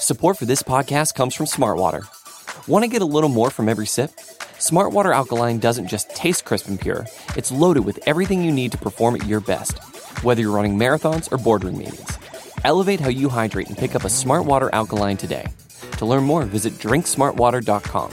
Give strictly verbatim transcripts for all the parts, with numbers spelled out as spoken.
Support for this podcast comes from Smartwater. Want to get a little more from every sip? Smartwater Alkaline doesn't just taste crisp and pure, it's loaded with everything you need to perform at your best, whether you're running marathons or boardroom meetings. Elevate how you hydrate and pick up a Smartwater Alkaline today. To learn more, visit drink smartwater dot com.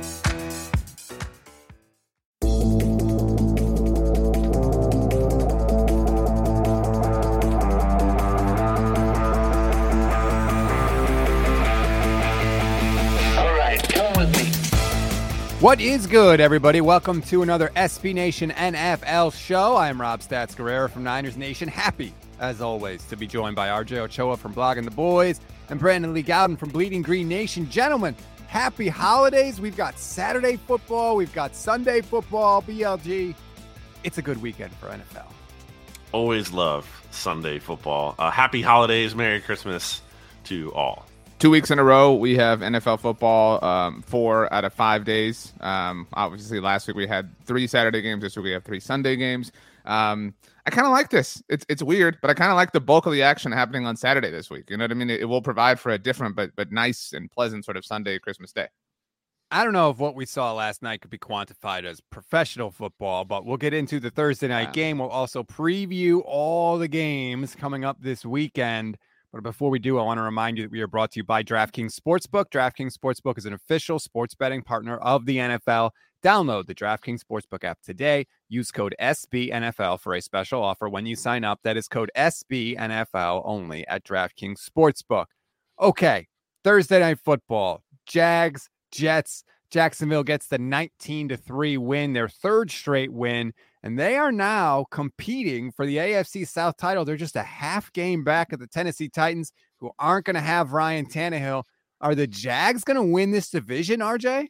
What is good, everybody? Welcome to another S B Nation N F L show. I am Rob Stats Guerrero from Niners Nation. Happy, as always, to be joined by R J Ochoa from Blogging the Boys and Brandon Lee Gowden from Bleeding Green Nation. Gentlemen, happy holidays. We've got Saturday football. We've got Sunday football, B L G. It's a good weekend for N F L. Always love Sunday football. Uh, happy holidays. Merry Christmas to all. Two weeks in a row, we have N F L football, um, four out of five days. Um, obviously, last week we had three Saturday games. This week we have three Sunday games. Um, I kind of like this. It's it's weird, but I kind of like the bulk of the action happening on Saturday this week. You know what I mean? It, it will provide for a different but but nice and pleasant sort of Sunday, Christmas Day. I don't know if what we saw last night could be quantified as professional football, but we'll get into the Thursday night yeah. game. We'll also preview all the games coming up this weekend. But before we do, I want to remind you that we are brought to you by DraftKings Sportsbook. DraftKings Sportsbook is an official sports betting partner of the N F L. Download the DraftKings Sportsbook app today. Use code S B N F L for a special offer when you sign up. That is code S B N F L only at DraftKings Sportsbook. Okay, Thursday night football. Jags, Jets. Jacksonville gets the nineteen to three win, their third straight win. And they are now competing for the A F C South title. They're just a half game back of the Tennessee Titans, who aren't going to have Ryan Tannehill. Are the Jags going to win this division, R J?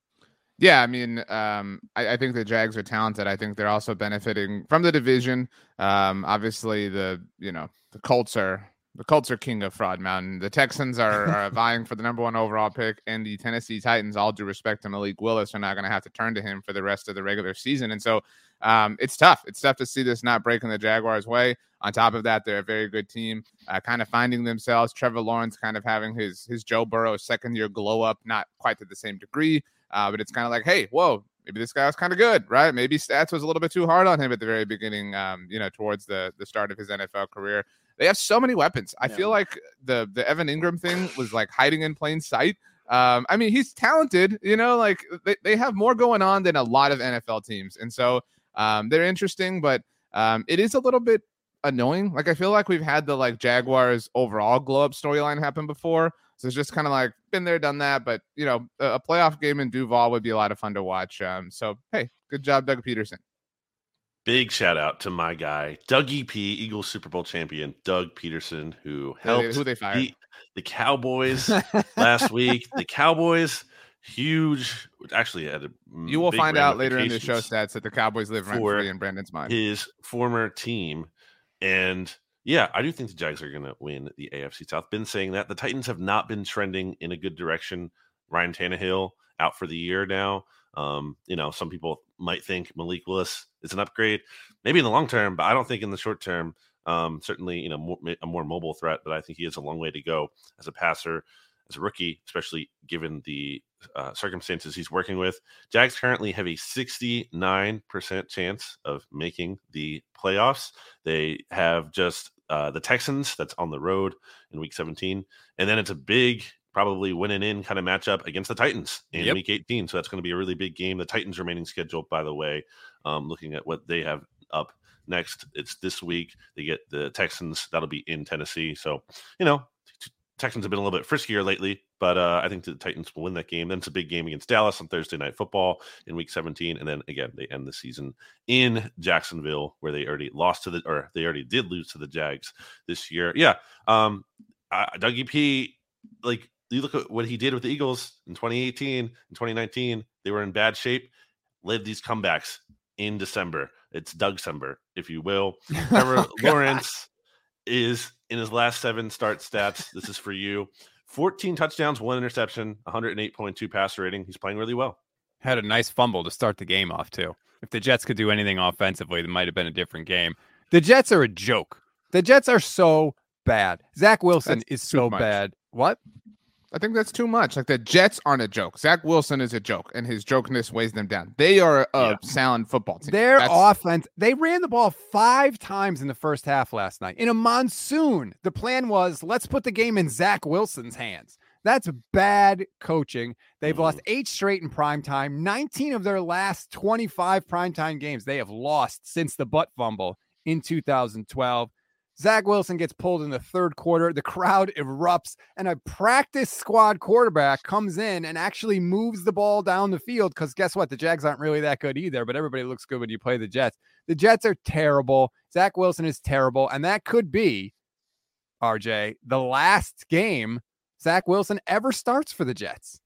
Yeah, I mean, um, I, I think the Jags are talented. I think they're also benefiting from the division. Um, obviously, the you know the Colts are the Colts are king of Fraud Mountain. The Texans are, are vying for the number one overall pick, and the Tennessee Titans, all due respect to Malik Willis, are not going to have to turn to him for the rest of the regular season. And so um, it's tough. It's tough to see this not breaking the Jaguars' way. On top of that, they're a very good team, uh, kind of finding themselves. Trevor Lawrence kind of having his his Joe Burrow second year glow up, not quite to the same degree, uh, but it's kind of like, hey, whoa, maybe this guy was kind of good, right? Maybe stats was a little bit too hard on him at the very beginning, um, you know, towards the the start of his N F L career. They have so many weapons. I yeah. feel like the the Evan Ingram thing was like hiding in plain sight. Um, I mean, he's talented, you know, like they, they have more going on than a lot of N F L teams. And so um, they're interesting, but um, it is a little bit annoying. Like, I feel like we've had the like Jaguars overall glow up storyline happen before. So it's just kind of like been there, done that. But, you know, a, a playoff game in Duval would be a lot of fun to watch. Um, so, hey, good job, Doug Peterson. Big shout out to my guy, Dougie P, Eagles Super Bowl champion, Doug Peterson, who helped who they fired? beat the Cowboys last week. The Cowboys, huge, actually had a You will find out later in the show stats that the Cowboys live rent free in Brandon's mind. His former team. And yeah, I do think the Jags are going to win the A F C South. Been saying that. The Titans have not been trending in a good direction. Ryan Tannehill out for the year now. Um, you know, some people might think Malik Willis is an upgrade, maybe in the long term, but I don't think in the short term. Um, certainly, you know, more, a more mobile threat, but I think he has a long way to go as a passer, as a rookie, especially given the uh, circumstances he's working with. Jags currently have a sixty-nine percent chance of making the playoffs. They have just uh, the Texans that's on the road in week seventeen, and then it's a big probably winning in kind of matchup against the Titans in yep. week eighteen. So that's going to be a really big game. The Titans remaining scheduled, by the way, um, looking at what they have up next. It's this week. They get the Texans. That'll be in Tennessee. So, you know, t- Texans have been a little bit friskier lately, but uh, I think the Titans will win that game. Then it's a big game against Dallas on Thursday Night Football in week seventeen. And then again, they end the season in Jacksonville, where they already lost to the, or they already did lose to the Jags this year. Yeah. Um, uh, Dougie P, like, you look at what he did with the Eagles in twenty eighteen and twenty nineteen. They were in bad shape. Led these comebacks in December. It's Doug-cember, if you will. Trevor oh, Lawrence is in his last seven start stats. This is for you. fourteen touchdowns, one interception, one oh eight point two passer rating. He's playing really well. Had a nice fumble to start the game off, too. If the Jets could do anything offensively, it might have been a different game. The Jets are a joke. The Jets are so bad. Zach Wilson That's is so much. bad. What? I think that's too much. Like the Jets aren't a joke. Zach Wilson is a joke, and his jokeness weighs them down. They are a yeah. sound football team. Their that's... offense, they ran the ball five times in the first half last night. In a monsoon, the plan was, let's put the game in Zach Wilson's hands. That's bad coaching. They've mm. lost eight straight in primetime. nineteen of their last twenty-five primetime games they have lost since the butt fumble in two thousand twelve. Zach Wilson gets pulled in the third quarter. The crowd erupts, and a practice squad quarterback comes in and actually moves the ball down the field because guess what? The Jags aren't really that good either, but everybody looks good when you play the Jets. The Jets are terrible. Zach Wilson is terrible, and that could be, R J, the last game Zach Wilson ever starts for the Jets.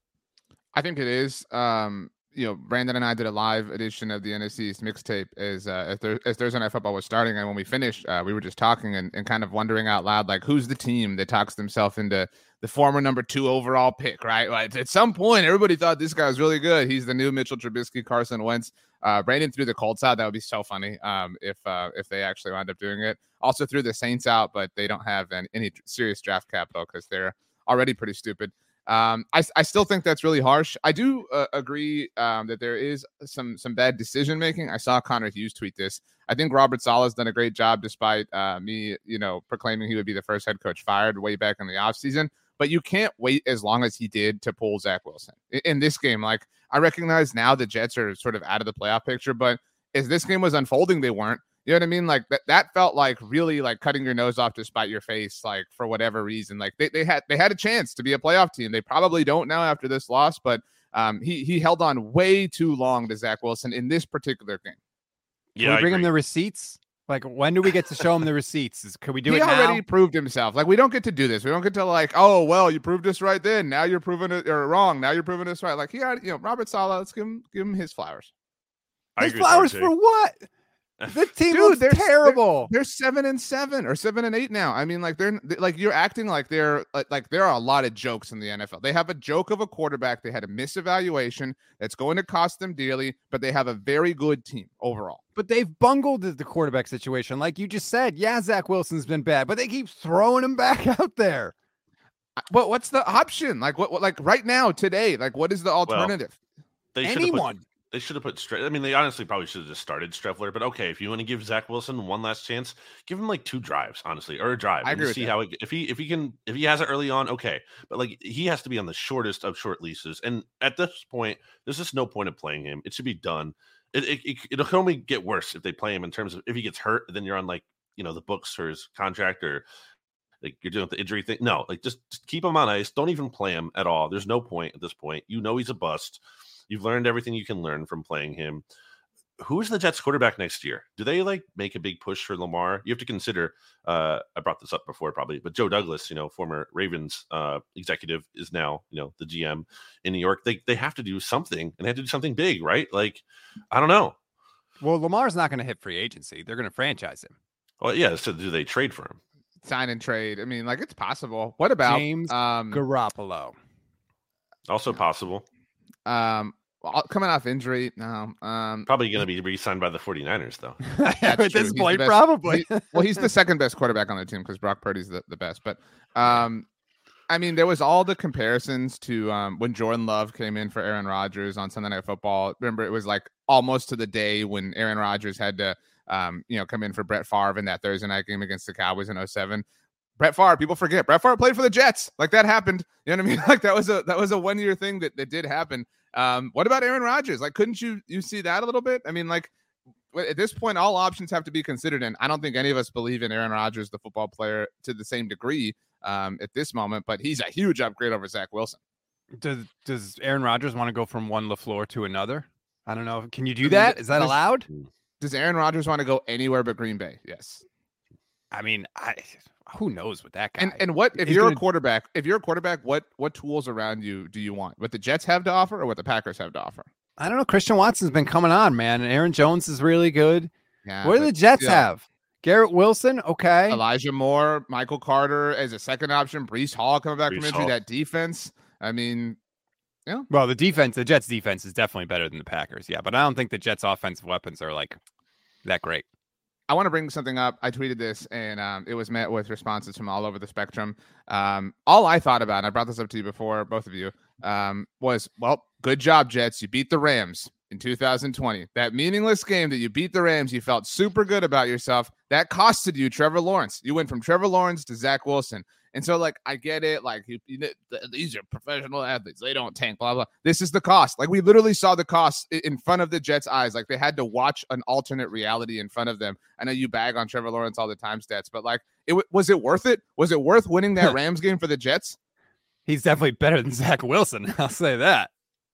I think it is. Um, you know, Brandon and I did a live edition of the N F C East mixtape as, uh, as, there, as Thursday Night Football was starting. And when we finished, uh, we were just talking and, and kind of wondering out loud, like, who's the team that talks themselves into the former number two overall pick, right? Like, at some point, everybody thought this guy was really good. He's the new Mitchell Trubisky, Carson Wentz. Uh, Brandon threw the Colts out. That would be so funny um, if uh, if they actually wound up doing it. Also threw the Saints out, but they don't have any, any serious draft capital because they're already pretty stupid. Um, I, I still think that's really harsh. I do uh, agree um, that there is some some bad decision making. I saw Connor Hughes tweet this. I think Robert Saleh's done a great job, despite uh, me, you know, proclaiming he would be the first head coach fired way back in the offseason. But you can't wait as long as he did to pull Zach Wilson in, in this game. Like, I recognize now the Jets are sort of out of the playoff picture, but as this game was unfolding, they weren't. You know what I mean? Like that, that felt like really like cutting your nose off to spite your face, like for whatever reason. Like they, they had they had a chance to be a playoff team. They probably don't now after this loss, but um, he he held on way too long to Zach Wilson in this particular game. Yeah, Can we bring him the receipts? Like, when do we get to show him the receipts? Is, can we do he it now? He already proved himself. Like, we don't get to do this. We don't get to like, oh, well, you proved us right then. Now you're proving it or wrong. Now you're proving us right. Like, he already, you know, Robert Saleh, let's give him give him his flowers. His flowers for what? The team Dude, looks they're terrible. They're, they're seven and seven or seven and eight now. I mean, like they're like you're acting like they're like, like there are a lot of jokes in the N F L. They have a joke of a quarterback. They had a misevaluation that's going to cost them dearly, but they have a very good team overall. But they've bungled the quarterback situation, like you just said. Yeah, Zach Wilson's been bad, but they keep throwing him back out there. But what's the option? Like what? what like right now, today, like what is the alternative? Well, they Anyone. They should have put Stre- I mean, they honestly probably should have just started Streffler. But okay, if you want to give Zach Wilson one last chance, give him like two drives, honestly, or a drive. I agree and see with how it, if he if he can if he has it early on, okay. But like he has to be on the shortest of short leases. And at this point, there's just no point of playing him. It should be done. It, it, it it'll only get worse if they play him in terms of if he gets hurt, then you're on like you know the books for his contract or like you're doing the injury thing. No, like just, just keep him on ice. Don't even play him at all. There's no point at this point. You know he's a bust. You've learned everything you can learn from playing him. Who's the Jets quarterback next year? Do they like make a big push for Lamar? You have to consider, uh, I brought this up before probably, but Joe Douglas, you know, former Ravens uh, executive is now, you know, the G M in New York. They they have to do something and they have to do something big, right? Like, I don't know. Well, Lamar's not going to hit free agency. They're going to franchise him. Well, yeah. So do they trade for him? Sign and trade. I mean, like it's possible. What about James um, Garoppolo? Also possible. Um, coming off injury, no. Um, probably going to be re-signed by the 49ers, though. At this point, probably. he, well, he's the second best quarterback on the team because Brock Purdy's the, the best. But, um, I mean, there was all the comparisons to um, when Jordan Love came in for Aaron Rodgers on Sunday Night Football. Remember, it was like almost to the day when Aaron Rodgers had to, um, you know, come in for Brett Favre in that Thursday night game against the Cowboys in oh seven. Brett Favre, people forget. Brett Favre played for the Jets. Like that happened. You know what I mean? Like that was a that was a one year thing that, that did happen. Um, what about Aaron Rodgers? Like, couldn't you you see that a little bit? I mean, like at this point, all options have to be considered, and I don't think any of us believe in Aaron Rodgers, the football player, to the same degree um, at this moment. But he's a huge upgrade over Zach Wilson. Does Does Aaron Rodgers want to go from one LaFleur to another? I don't know. Can you do that? Is that allowed? Does Aaron Rodgers want to go anywhere but Green Bay? Yes. I mean, I. Who knows with that guy? And and what if He's you're gonna... a quarterback? If you're a quarterback, what what tools around you do you want? What the Jets have to offer, or what the Packers have to offer? I don't know. Christian Watson's been coming on, man. And Aaron Jones is really good. Yeah, what do the Jets yeah. have? Garrett Wilson, okay. Elijah Moore, Michael Carter as a second option. Breece Hall coming back Breece from injury. Hall. That defense. I mean, yeah. Well, the defense, the Jets' defense is definitely better than the Packers. Yeah, but I don't think the Jets' offensive weapons are like that great. I want to bring something up. I tweeted this, and um, it was met with responses from all over the spectrum. Um, all I thought about, and I brought this up to you before, both of you, um, was, well, good job, Jets. You beat the Rams in two thousand twenty. That meaningless game that you beat the Rams, you felt super good about yourself. That costed you Trevor Lawrence. You went from Trevor Lawrence to Zach Wilson. And so, like, I get it. Like, you, you, these are professional athletes. They don't tank, blah, blah. This is the cost. Like, we literally saw the cost in front of the Jets' eyes. Like, they had to watch an alternate reality in front of them. I know you bag on Trevor Lawrence all the time, Stats, but, like, it was it worth it? Was it worth winning that Rams game for the Jets? He's definitely better than Zach Wilson. I'll say that.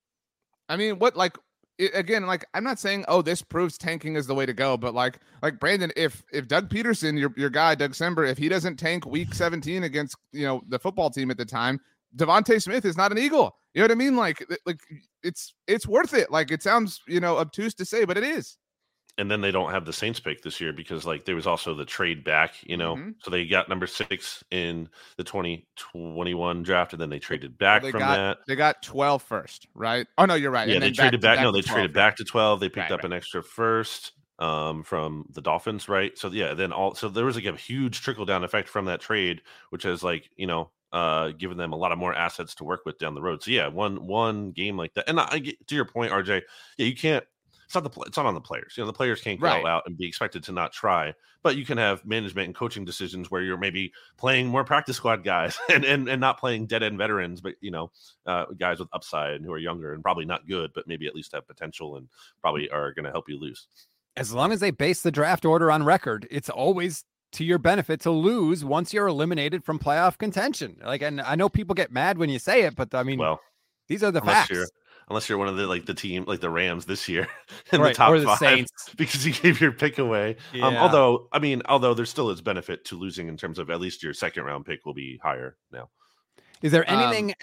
I mean, what, like, It, again, like, I'm not saying, oh, this proves tanking is the way to go, but like, like Brandon, if if Doug Peterson, your your guy, Doug Sember, if he doesn't tank week seventeen against, you know, the football team at the time, Devontae Smith is not an Eagle. You know what I mean? Like, like it's it's worth it. Like, it sounds, you know, obtuse to say, but it is. And then they don't have the Saints pick this year because, like, there was also the trade back, you know, Mm-hmm. so they got number six in the twenty twenty-one draft, and then they traded back They from got that. they got twelve first, right? Oh no, you're right. Yeah, And they then traded back. to No, they to traded twelve, back to twelve. They picked Right, up right. an extra first um, from the Dolphins, right? So yeah, then all so there was like a huge trickle down effect from that trade, which has, like, you know, uh, given them a lot of more assets to work with down the road. So yeah, one one game like that, and I get to your point, R J. Yeah, you can't. It's not the pl- it's not on the players. You know, the players can't go Right. out and be expected to not try. But you can have management and coaching decisions where you're maybe playing more practice squad guys and and, and not playing dead end veterans, but, you know, uh, guys with upside and who are younger and probably not good, but maybe at least have potential and probably are going to help you lose. As long as they base the draft order on record, it's always to your benefit to lose once you're eliminated from playoff contention. Like, and I know people get mad when you say it, but I mean, Well, these are the unless facts. you're unless you're one of the like the team like the Rams this year in Right, the top or the five Saints. because you gave your pick away. Um, Yeah. although I mean, although there still is benefit to losing in terms of at least your second round pick will be higher now. Is there Um, anything?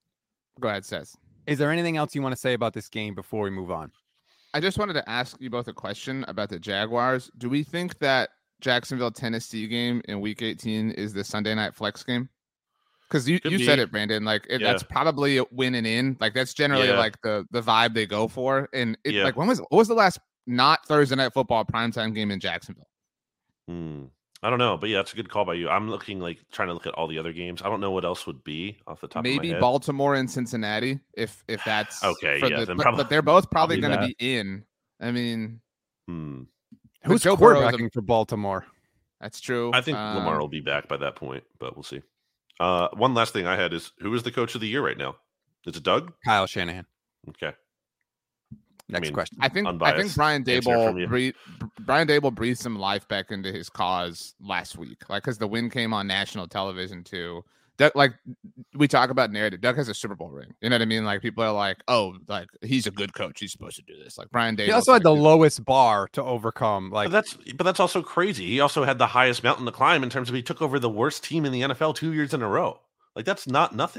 Go ahead, Seth. is there anything else you want to say about this game before we move on? I just wanted to ask you both a question about the Jaguars. Do we think that Jacksonville Tennessee game in Week eighteen is the Sunday night flex game? Because you, Could you be. said it, Brandon. Like it, Yeah. that's probably a win and in. Like that's generally Yeah. like the the vibe they go for. And it, Yeah. like when was what was the last not Thursday night football primetime game in Jacksonville? Hmm. I don't know, but yeah, that's a good call by you. I'm looking like trying to look at all the other games. I don't know what else would be off the top of Maybe my head. Baltimore and Cincinnati, if if that's Okay, for yeah, the- then but, probably- but they're both probably probably going to be in. I mean, Hmm. but Who's Joe Burrow's a- quarterbacking for Baltimore? That's true. I think Um, Lamar will be back by that point, but we'll see. Uh, one last thing I had is who is the coach of the year right now? Is it Doug? Kyle Shanahan. Okay. Next mean, question. I think I think unbiased Brian answer from Dable you. breathed, Brian Dable breathed some life back into his cause last week, like because the win came on national television too. Doug, like we talk about narrative. Doug has a Super Bowl ring. You know what I mean? Like people are like, oh, like he's a good coach. He's supposed to do this. Like Brian Dable. He also had the lowest bar to overcome. Like But that's but that's also crazy. He also had the highest mountain to climb in terms of he took over the worst team in the N F L two years in a row. Like that's not nothing.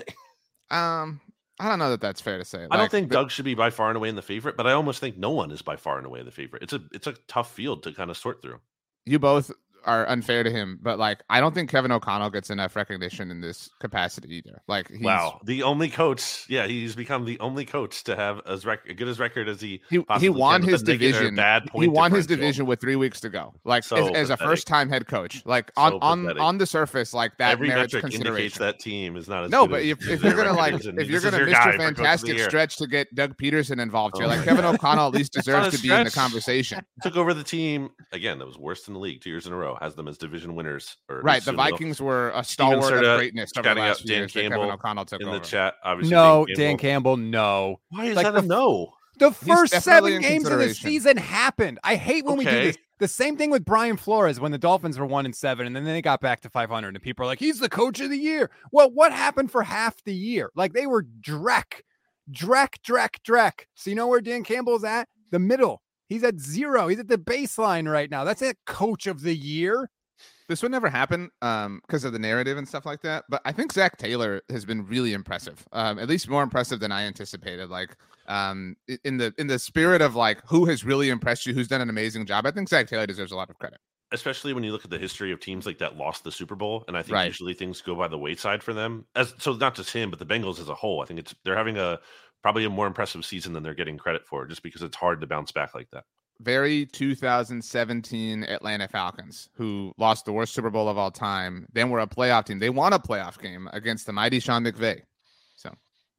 Um, I don't know that that's fair to say. I don't Like, think the- Doug should be by far and away in the favorite, but I almost think no one is by far and away the favorite. It's a it's a tough field to kind of sort through. you both are unfair to him, but like I don't think Kevin O'Connell gets enough recognition in this capacity either. Like he's, Wow, the only coach, yeah, he's become the only coach to have as rec- good as record as he he, he possibly won can with his a negative or division. Bad He point won his differential. division with three weeks to go. Like So as, as a pathetic. first time head coach, like on So on pathetic. on the surface, like that Every merits metric indicates consideration. that team is not as No, good but as- if, as if their you're gonna record like is, and if this you're is gonna your Mister guy for Coach of the Fantastic Year. stretch to get Doug Peterson involved here, Oh like my Kevin God. O'Connell at least That's not deserves a to be in the stretch. conversation. took over the team again that was worst in the league two years in a row, has them as division winners. Or at Right, least the in middle. Vikings were a Steven stalwart Serta of greatness over the shouting last out few Dan years that Kevin Campbell O'Connell took in over. the chat. Obviously, no, Dan Dan Campbell. Campbell, no. Why is Like that the a no? The first definitely seven in games of the consideration. season happened. I hate when we do Okay. this. The same thing with Brian Flores when the Dolphins were one and seven, and then they got back to five hundred, and people are like, "He's the coach of the year." Well, what happened for half the year? Like they were dreck, dreck, dreck, dreck. So you know where Dan Campbell's at? The middle. He's at zero. He's at the baseline right now. That's a coach of the year. This would never happen um, because of the narrative and stuff like that. But I think Zach Taylor has been really impressive, um, at least more impressive than I anticipated. Like um, i- in the in the spirit of like who has really impressed you, who's done an amazing job. I think Zach Taylor deserves a lot of credit. Especially when you look at the history of teams like that lost the Super Bowl, and I think Right. usually things go by the wayside for them. As so, not just him, but the Bengals as a whole. I think it's they're having a probably a more impressive season than they're getting credit for, just because it's hard to bounce back like that. very two thousand seventeen Atlanta Falcons, who lost the worst Super Bowl of all time. Then were a playoff team. They won a playoff game against the mighty Sean McVay. So,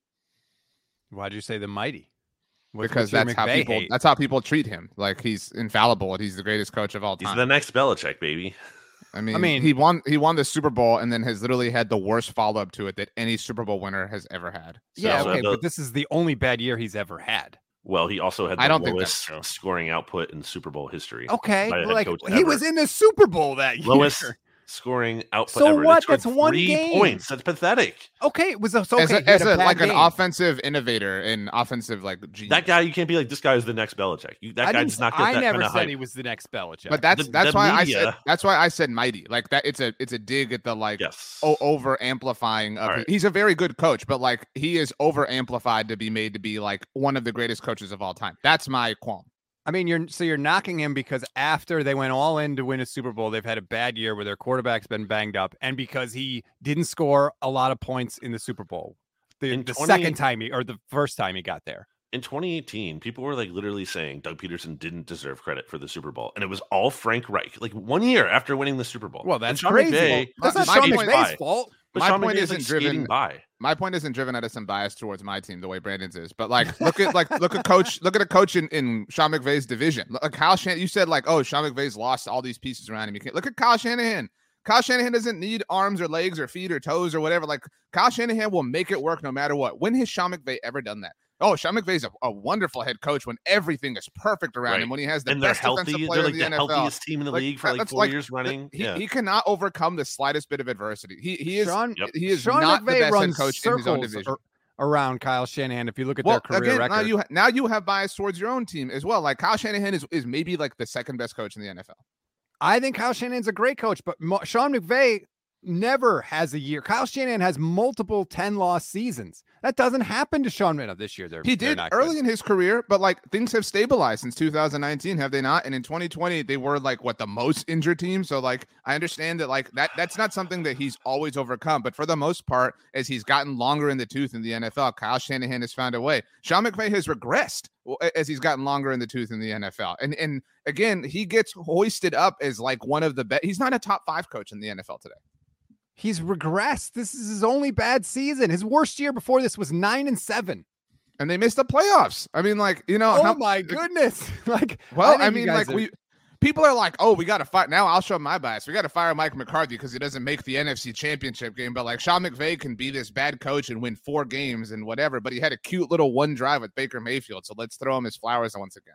why'd you say the mighty? What's, because what's that's how people hate? that's how people treat him. Like he's infallible and he's the greatest coach of all time. He's the next Belichick, baby. I mean, I mean, he won he won the Super Bowl and then has literally had the worst follow up to it that any Super Bowl winner has ever had. So, yeah, okay, the, but this is the only bad year he's ever had. Well, he also had the I don't lowest think that's scoring output in Super Bowl history. Okay, by a head like coach he ever. was in the Super Bowl that year. Lowest scoring output So ever. what? They scored That's one three game. points. That's pathetic. Okay, it was a, okay, as, a, he had as a a, bad like game. an offensive innovator and offensive like genius. That guy, you can't be like, this guy is the next Belichick. You, that I guy didn't- does not get I that never kind of said hype. he was the next Belichick. But that's The- that's the why media- I said that's why I said mighty. Like that, it's a it's a dig at the like Yes. o- over amplifying of. All right. He's a very good coach, but like he is over amplified to be made to be like one of the greatest coaches of all time. That's my qualm. I mean, you're so you're knocking him because after they went all in to win a Super Bowl, they've had a bad year where their quarterback's been banged up, and because he didn't score a lot of points in the Super Bowl, the, In the twenty second time he or the first time he got there. In twenty eighteen, people were like literally saying Doug Peterson didn't deserve credit for the Super Bowl, and it was all Frank Reich. Like one year after winning the Super Bowl. Well, And that's Sean crazy. McVay, That's not my Sean point- McVay's fault. but my Sean point McVay is like isn't driven- skating by. My point isn't driven out of some bias towards my team, the way Brandon's is. But like, look at like look at coach, look at a coach in, in Sean McVay's division. Like Kyle Shanahan, you said like, oh, Sean McVay's lost all these pieces around him. You can't look at Kyle Shanahan. Kyle Shanahan doesn't need arms or legs or feet or toes or whatever. Like Kyle Shanahan will make it work no matter what. When has Sean McVay ever done that? Oh, Sean McVay's a, a wonderful head coach when everything is perfect around Right. him. When he has the And they're best healthy. defensive They're player like in the, the, N F L. healthiest team in the Like, league for like that's four like- years running. He, yeah. he cannot overcome the slightest bit of adversity. He he is Sean, Yep. he is Sean not the McVay best head runs coach in his own circles division. ar- around Kyle Shanahan. If you look at Well, their career again, record, now you now you have bias towards your own team as well. Like Kyle Shanahan is, is maybe like the second best coach in the N F L. I think Kyle Shanahan's a great coach, but Mo- Sean McVay never has a year. Kyle Shanahan has multiple ten-loss seasons. That doesn't happen to Sean McVay this year. They're, He they're did not early good. in his career, but like things have stabilized since two thousand nineteen, have they not? And in twenty twenty, they were like what the most injured team. So like I understand that like that that's not something that he's always overcome, but for the most part, as he's gotten longer in the tooth in the N F L, Kyle Shanahan has found a way. Sean McVay has regressed as he's gotten longer in the tooth in the N F L. And and again, he gets hoisted up as like one of the best. He's not a top five coach in the N F L today. He's regressed. This is his only bad season. His worst year before this was nine and seven. And they missed the playoffs. I mean, like, you know, Oh how, my goodness! Like, well, think I, you mean, guys like are- we people are like, oh, we got to fight. Now I'll show my bias. We got to fire Mike McCarthy because he doesn't make the N F C Championship game. But like Sean McVay can be this bad coach and win four games and whatever. But he had a cute little one drive with Baker Mayfield. So let's throw him his flowers once again.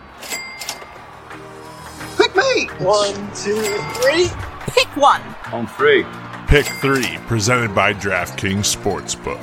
Pick me! One, two, three. Pick one! On three. Pick three, presented by DraftKings Sportsbook.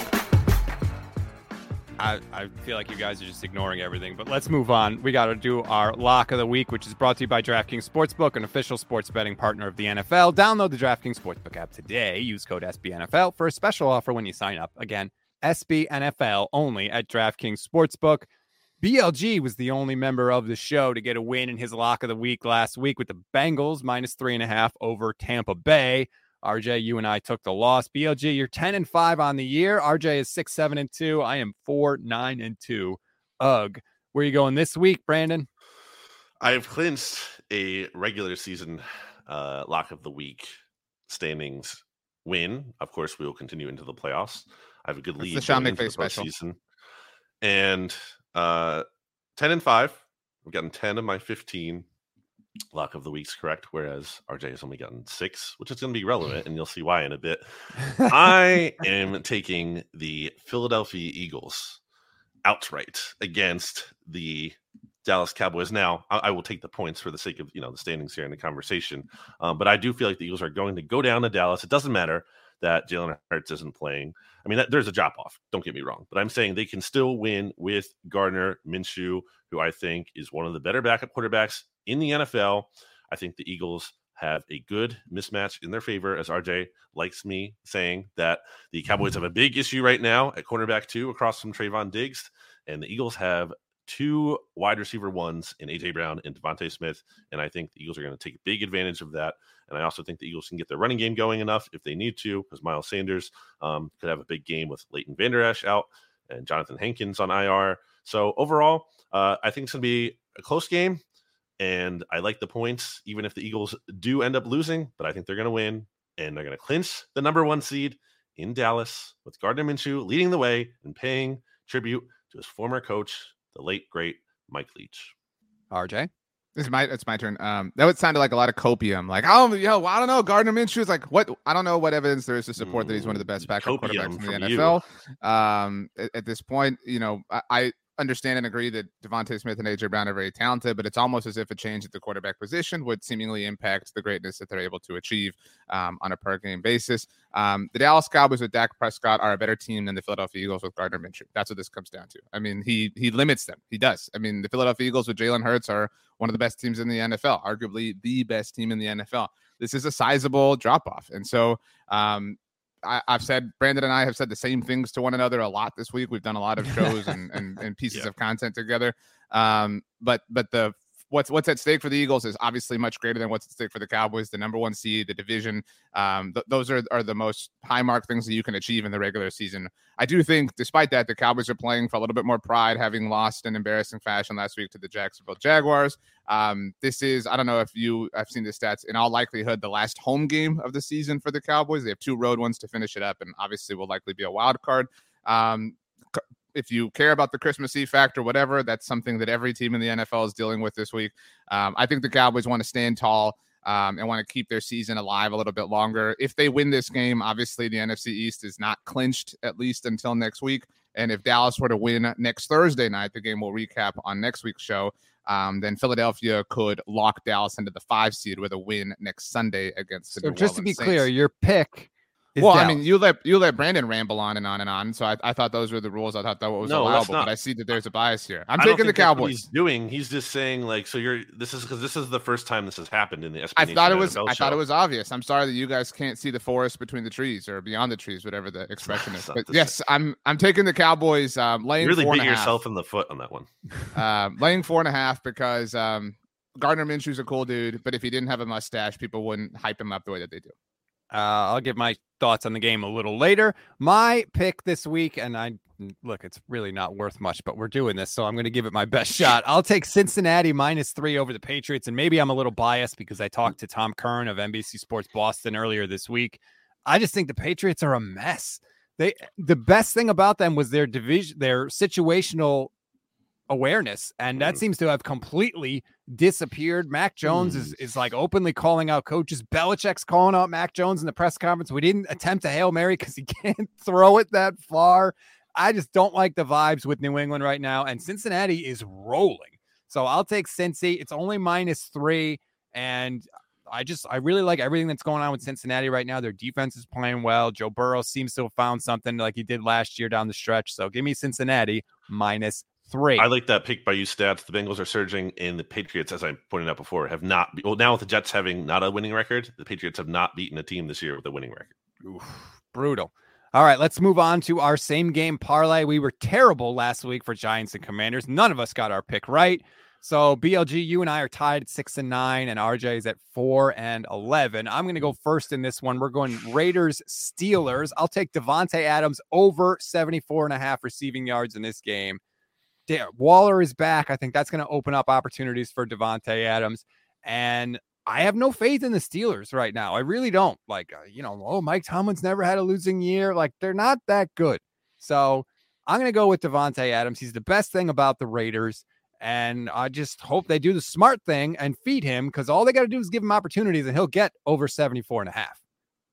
I, I feel like you guys are just ignoring everything, but let's move on. We got to do our lock of the week, which is brought to you by DraftKings Sportsbook, an official sports betting partner of the N F L. Download the DraftKings Sportsbook app today. Use code S B N F L for a special offer when you sign up. Again, S B N F L only at DraftKings Sportsbook. B L G was the only member of the show to get a win in his lock of the week last week with the Bengals minus three and a half over Tampa Bay. R J, you and I took the loss. B L G, you're ten and five on the year. R J is six, seven and two. I am four, nine and two. Ugh. Where are you going this week, Brandon? I've clinched a regular season uh, lock of the week standings win. Of course, we will continue into the playoffs. I have a good It's lead the Sean going into McVay the special. postseason. And uh, ten and five. I've gotten ten of my fifteen lock of the weeks correct, whereas R J has only gotten six, which is going to be relevant, and you'll see why in a bit. I am taking the Philadelphia Eagles outright against the Dallas Cowboys. Now, I, I will take the points for the sake of, you know, the standings here in the conversation, um, but I do feel like the Eagles are going to go down to Dallas. It doesn't matter that Jalen Hurts isn't playing. I mean, that, there's a drop off. Don't get me wrong, but I'm saying they can still win with Gardner Minshew, who I think is one of the better backup quarterbacks in the N F L. I think the Eagles have a good mismatch in their favor, as R J likes me saying that the Cowboys have a big issue right now at cornerback two across from Trayvon Diggs, and the Eagles have two wide receiver ones in A J Brown and Devontae Smith, and I think the Eagles are going to take big advantage of that. And I also think the Eagles can get their running game going enough if they need to, because Miles Sanders um, could have a big game with Leighton Vander Esch out and Jonathan Hankins on I R. So overall, uh, I think it's going to be a close game. And I like the points, even if the Eagles do end up losing, but I think they're going to win, and they're going to clinch the number one seed in Dallas with Gardner Minshew leading the way and paying tribute to his former coach, the late, great Mike Leach. R J? This is my it's my turn. Um, that would sound like a lot of copium. Like, oh, yo, I don't know. Gardner Minshew is like, what? I don't know what evidence there is to support mm, that he's one of the best backup quarterbacks in the N F L. You. Um, at, at this point, you know, I, I understand and agree that Devontae Smith and A J Brown are very talented, but it's almost as if a change at the quarterback position would seemingly impact the greatness that they're able to achieve um, on a per game basis. Um, the Dallas Cowboys with Dak Prescott are a better team than the Philadelphia Eagles with Gardner Minshew. That's what this comes down to. I mean, he he limits them. He does. I mean, the Philadelphia Eagles with Jalen Hurts are one of the best teams in the N F L, arguably the best team in the N F L. This is a sizable drop off. And so um, I, I've said, Brandon and I have said the same things to one another a lot this week. We've done a lot of shows and, and, and pieces yeah. of content together. Um, but but the what's what's at stake for the Eagles is obviously much greater than what's at stake for the Cowboys, the number one seed, the division. Um, th- those are, are the most high mark things that you can achieve in the regular season. I do think, despite that, the Cowboys are playing for a little bit more pride, having lost in embarrassing fashion last week to the Jacksonville Jaguars. Um, this is, I don't know if you have seen the stats, in all likelihood, the last home game of the season for the Cowboys. They have two road ones to finish it up, and obviously will likely be a wild card. Um, If you care about the Christmas Eve factor, whatever, that's something that every team in the N F L is dealing with this week. Um, I think the Cowboys want to stand tall um, and want to keep their season alive a little bit longer. If they win this game, obviously the N F C East is not clinched, at least until next week. And if Dallas were to win next Thursday night, the game we'll recap on next week's show, um, then Philadelphia could lock Dallas into the five seed with a win next Sunday against the so New just Orleans to be Saints. clear, your pick Is well, Dallas. I mean, you let you let Brandon ramble on and on and on. So I, I thought those were the rules. I thought that was no, allowable. not, but I see that there's a bias here. I'm I taking the that's what Cowboys. He's doing. He's just saying like, so you're. This is because this is the first time this has happened in the S B I Nation thought it was. N F L I show. thought it was obvious. I'm sorry that you guys can't see the forest between the trees or beyond the trees, whatever the expression is. But yes, same. I'm I'm taking the Cowboys. Um, laying you really four beat and a half. yourself in the foot on that one. Um, laying four and a half because um, Gardner Minshew's a cool dude, but if he didn't have a mustache, people wouldn't hype him up the way that they do. Uh, I'll give my thoughts on the game a little later. My pick this week, and I look, it's really not worth much, but we're doing this, so I'm going to give it my best shot. I'll take Cincinnati minus three over the Patriots, and maybe I'm a little biased because I talked to Tom Curran of N B C Sports Boston earlier this week. I just think the Patriots are a mess. They the best thing about them was their division, their situational awareness, and that mm. seems to have completely disappeared. Mac Jones mm. is is like openly calling out coaches. Belichick's calling out Mac Jones in the press conference. We didn't attempt a Hail Mary because he can't throw it that far. I just don't like the vibes with New England right now, and Cincinnati is rolling. So I'll take Cincy. It's only minus three, and I just I really like everything that's going on with Cincinnati right now. Their defense is playing well. Joe Burrow seems to have found something like he did last year down the stretch. So give me Cincinnati minus three. I like that pick by you stats. The Bengals are surging, and the Patriots, as I pointed out before, have not. Well, now with the Jets having not a winning record, the Patriots have not beaten a team this year with a winning record. Oof, brutal. All right, let's move on to our same game parlay. We were terrible last week for Giants and Commanders. None of us got our pick right. So B L G, you and I are tied at six and nine, and R J is at four and eleven. I'm going to go first in this one. We're going Raiders Steelers. I'll take Devontae Adams over seventy-four and a half receiving yards in this game. Waller is back. I think that's going to open up opportunities for Devontae Adams. And I have no faith in the Steelers right now. I really don't. Like, uh, you know, oh, Mike Tomlin's never had a losing year. Like, they're not that good. So I'm going to go with Devontae Adams. He's the best thing about the Raiders. And I just hope they do the smart thing and feed him, because all they got to do is give him opportunities and he'll get over seventy-four and a half.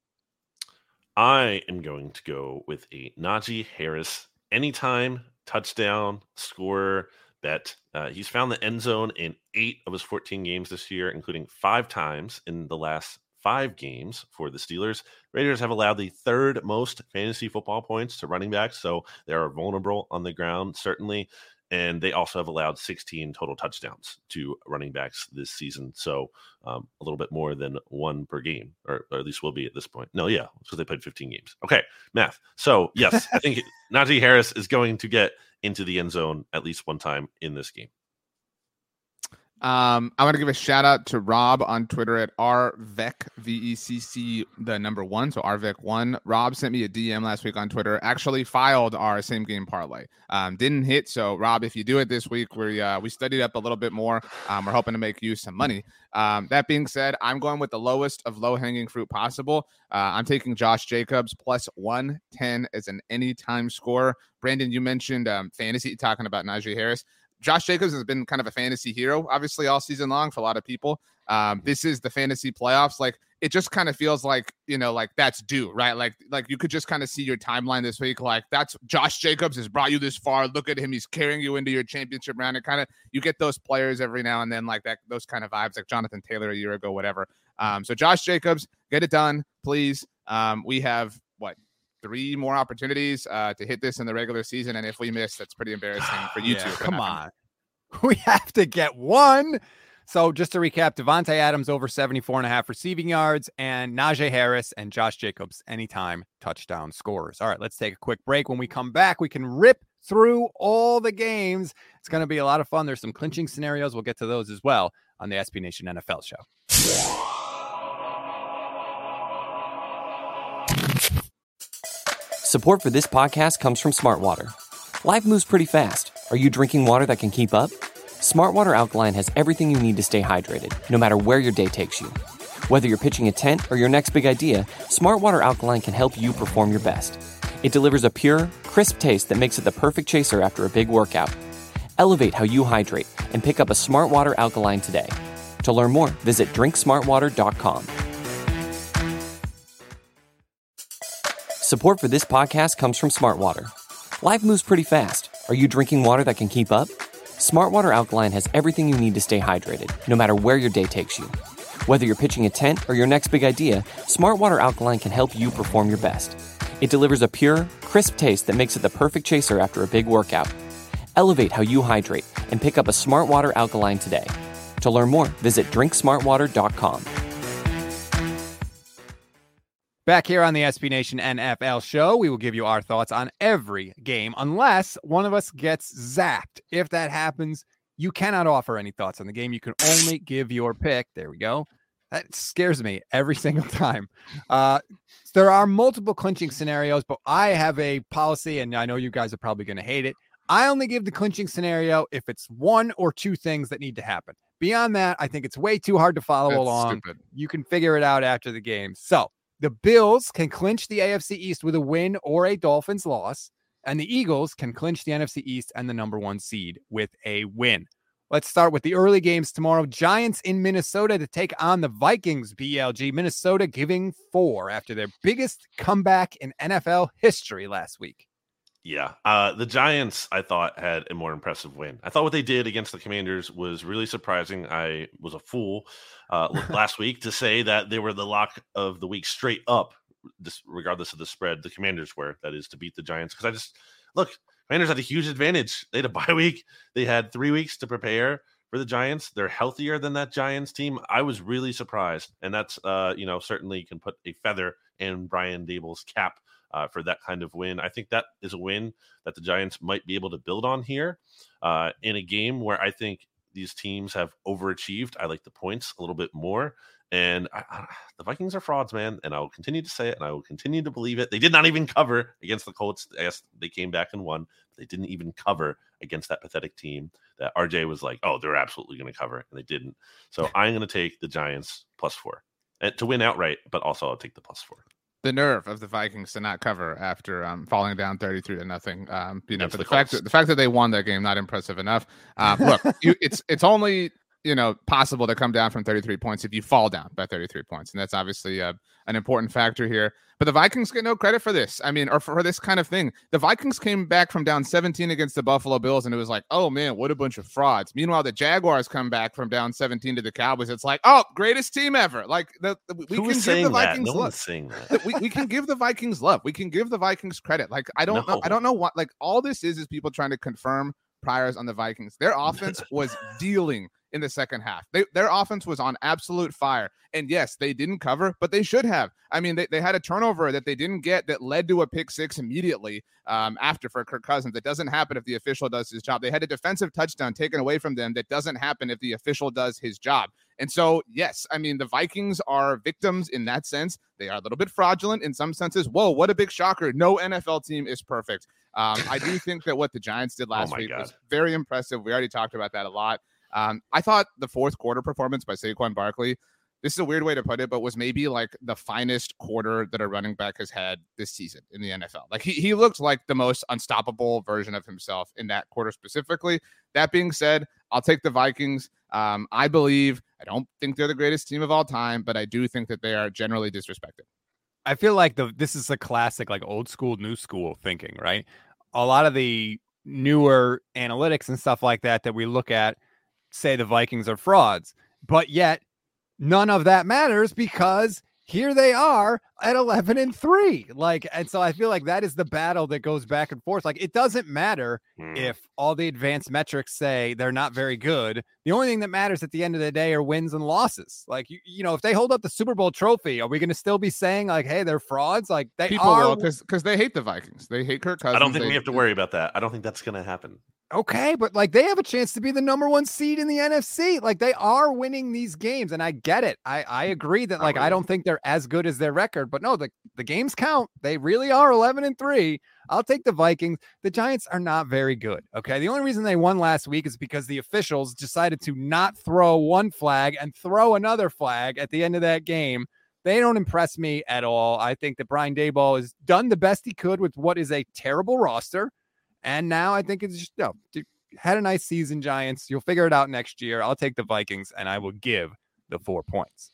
I am going to go with a Najee Harris anytime touchdown scorer bet. Uh, he's found the end zone in eight of his fourteen games this year, including five times in the last five games for the Steelers. Raiders have allowed the third most fantasy football points to running backs, so they are vulnerable on the ground, certainly. And they also have allowed sixteen total touchdowns to running backs this season. So um, a little bit more than one per game, or, or at least will be at this point. No, yeah, because they played fifteen games. Okay, math. So yes, I think Najee Harris is going to get into the end zone at least one time in this game. Um, I want to give a shout out to Rob on Twitter at rvec, V E C C, the number one, so rvec one. Rob sent me a D M last week on Twitter, actually filed our same game parlay. Um, didn't hit, so Rob, if you do it this week, we uh, we studied up a little bit more. Um, we're hoping to make you some money. Um, that being said, I'm going with the lowest of low-hanging fruit possible. Uh, I'm taking Josh Jacobs plus one ten as an anytime score. Brandon, you mentioned um, fantasy, talking about Najee Harris. Josh Jacobs has been kind of a fantasy hero, obviously, all season long for a lot of people. Um, this is the fantasy playoffs. Like, it just kind of feels like, you know, like that's due, right? Like, like you could just kind of see your timeline this week. Like, that's Josh Jacobs has brought you this far. Look at him. He's carrying you into your championship round. And kind of, you get those players every now and then, like that, those kind of vibes, like Jonathan Taylor a year ago, whatever. Um, so Josh Jacobs, get it done, please. Um, we have what? Three more opportunities uh, to hit this in the regular season. And if we miss, that's pretty embarrassing for you yeah, two. Come on. We have to get one. So just to recap, Devontae Adams over seventy-four and a half receiving yards, and Najee Harris and Josh Jacobs anytime touchdown scorers. All right, let's take a quick break. When we come back, we can rip through all the games. It's going to be a lot of fun. There's some clinching scenarios. We'll get to those as well on the S B Nation N F L show. Support for this podcast comes from Smart Water. Life moves pretty fast. Are you drinking water that can keep up? Smart Water Alkaline has everything you need to stay hydrated, no matter where your day takes you. Whether you're pitching a tent or your next big idea, Smart Water Alkaline can help you perform your best. It delivers a pure, crisp taste that makes it the perfect chaser after a big workout. Elevate how you hydrate and pick up a Smart Water Alkaline today. To learn more, visit drink smart water dot com. Support for this podcast comes from Smart Water. Life moves pretty fast. Are you drinking water that can keep up? Smart Water Alkaline has everything you need to stay hydrated, no matter where your day takes you. Whether you're pitching a tent or your next big idea, Smart Water Alkaline can help you perform your best. It delivers a pure, crisp taste that makes it the perfect chaser after a big workout. Elevate how you hydrate and pick up a Smart Water Alkaline today. To learn more, visit drink smart water dot com. Back here on the S B Nation N F L show, we will give you our thoughts on every game, unless one of us gets zapped. If that happens, you cannot offer any thoughts on the game. You can only give your pick. There we go. That scares me every single time. Uh, there are multiple clinching scenarios, but I have a policy, and I know you guys are probably going to hate it. I only give the clinching scenario if it's one or two things that need to happen. Beyond that, I think it's way too hard to follow That's along. stupid. You can figure it out after the game. So, the Bills can clinch the A F C East with a win or a Dolphins loss, and the Eagles can clinch the N F C East and the number one seed with a win. Let's start with the early games tomorrow. Giants in Minnesota to take on the Vikings, B L G. Minnesota giving four after their biggest comeback in N F L history last week. Yeah, uh, the Giants, I thought, had a more impressive win. I thought what they did against the Commanders was really surprising. I was a fool uh, last week to say that they were the lock of the week straight up, this, regardless of the spread. The Commanders were, that is, to beat the Giants. Because I just, look, Commanders had a huge advantage. They had a bye week. They had three weeks to prepare for the Giants. They're healthier than that Giants team. I was really surprised. And that's, uh, you know, certainly can put a feather in Brian Daboll's cap. Uh, for that kind of win. I think that is a win that the Giants might be able to build on here uh, in a game where I think these teams have overachieved. I like the points a little bit more. And I, I, the Vikings are frauds, man. And I will continue to say it, and I will continue to believe it. They did not even cover against the Colts. I guess they came back and won. But they didn't even cover against that pathetic team that R J was like, oh, they're absolutely going to cover. And they didn't. So I'm going to take the Giants plus four and to win outright, but also I'll take the plus four. The nerve of the Vikings to not cover after um, falling down thirty-three to nothing. Um, you know, Against but the, the fact Colts. that the fact that they won that game, not impressive enough. Um, look, you, it's it's only you know possible to come down from thirty-three points if you fall down by thirty-three points, and that's obviously uh, an important factor here. But the Vikings get no credit for this. I mean, or for, for this kind of thing. The Vikings came back from down seventeen against the Buffalo Bills, and it was like, oh man, what a bunch of frauds. Meanwhile, the Jaguars come back from down seventeen to the Cowboys. It's like, oh, greatest team ever. Like the, the we Who can is give saying the that? Vikings No love. one's saying that. we, we can give the Vikings love. We can give the Vikings credit. Like I don't know, No. I don't know what like all this is is people trying to confirm priors on the Vikings. Their offense was dealing in the second half. They, their offense was on absolute fire. And yes, they didn't cover, but they should have. I mean, they, they had a turnover that they didn't get that led to a pick six immediately um, after for Kirk Cousins. That doesn't happen if the official does his job. They had a defensive touchdown taken away from them that doesn't happen if the official does his job. And so, yes, I mean, the Vikings are victims in that sense. They are a little bit fraudulent in some senses. Whoa, what a big shocker. No N F L team is perfect. Um, I do think that what the Giants did last oh week God. was very impressive. We already talked about that a lot. Um, I thought the fourth quarter performance by Saquon Barkley, this is a weird way to put it, but was maybe like the finest quarter that a running back has had this season in the N F L. Like he, he looked like the most unstoppable version of himself in that quarter specifically. That being said, I'll take the Vikings. Um, I believe, I don't think they're the greatest team of all time, but I do think that they are generally disrespected. I feel like the this is a classic, like old school, new school thinking, right? A lot of the newer analytics and stuff like that that we look at say the Vikings are frauds, but yet none of that matters because here they are at eleven and three. Like, and so I feel like that is the battle that goes back and forth. Like, it doesn't matter Mm. if all the advanced metrics say they're not very good. The only thing that matters at the end of the day are wins and losses. Like, you, you know, if they hold up the Super Bowl trophy, are we going to still be saying like, hey, they're frauds? Like they People are will, because because they hate the Vikings. They hate Kirk Cousins. I don't think they, we have to worry about that. I don't think that's going to happen. Okay, but like they have a chance to be the number one seed in the N F C. Like they are winning these games, and I get it. I, I agree that like I don't think they're as good as their record, but no, the, the games count. They really are eleven and three. I'll take the Vikings. The Giants are not very good. Okay. The only reason they won last week is because the officials decided to not throw one flag and throw another flag at the end of that game. They don't impress me at all. I think that Brian Daboll has done the best he could with what is a terrible roster. And now I think it's just, no, dude, had a nice season, Giants. You'll figure it out next year. I'll take the Vikings, and I will give the four points.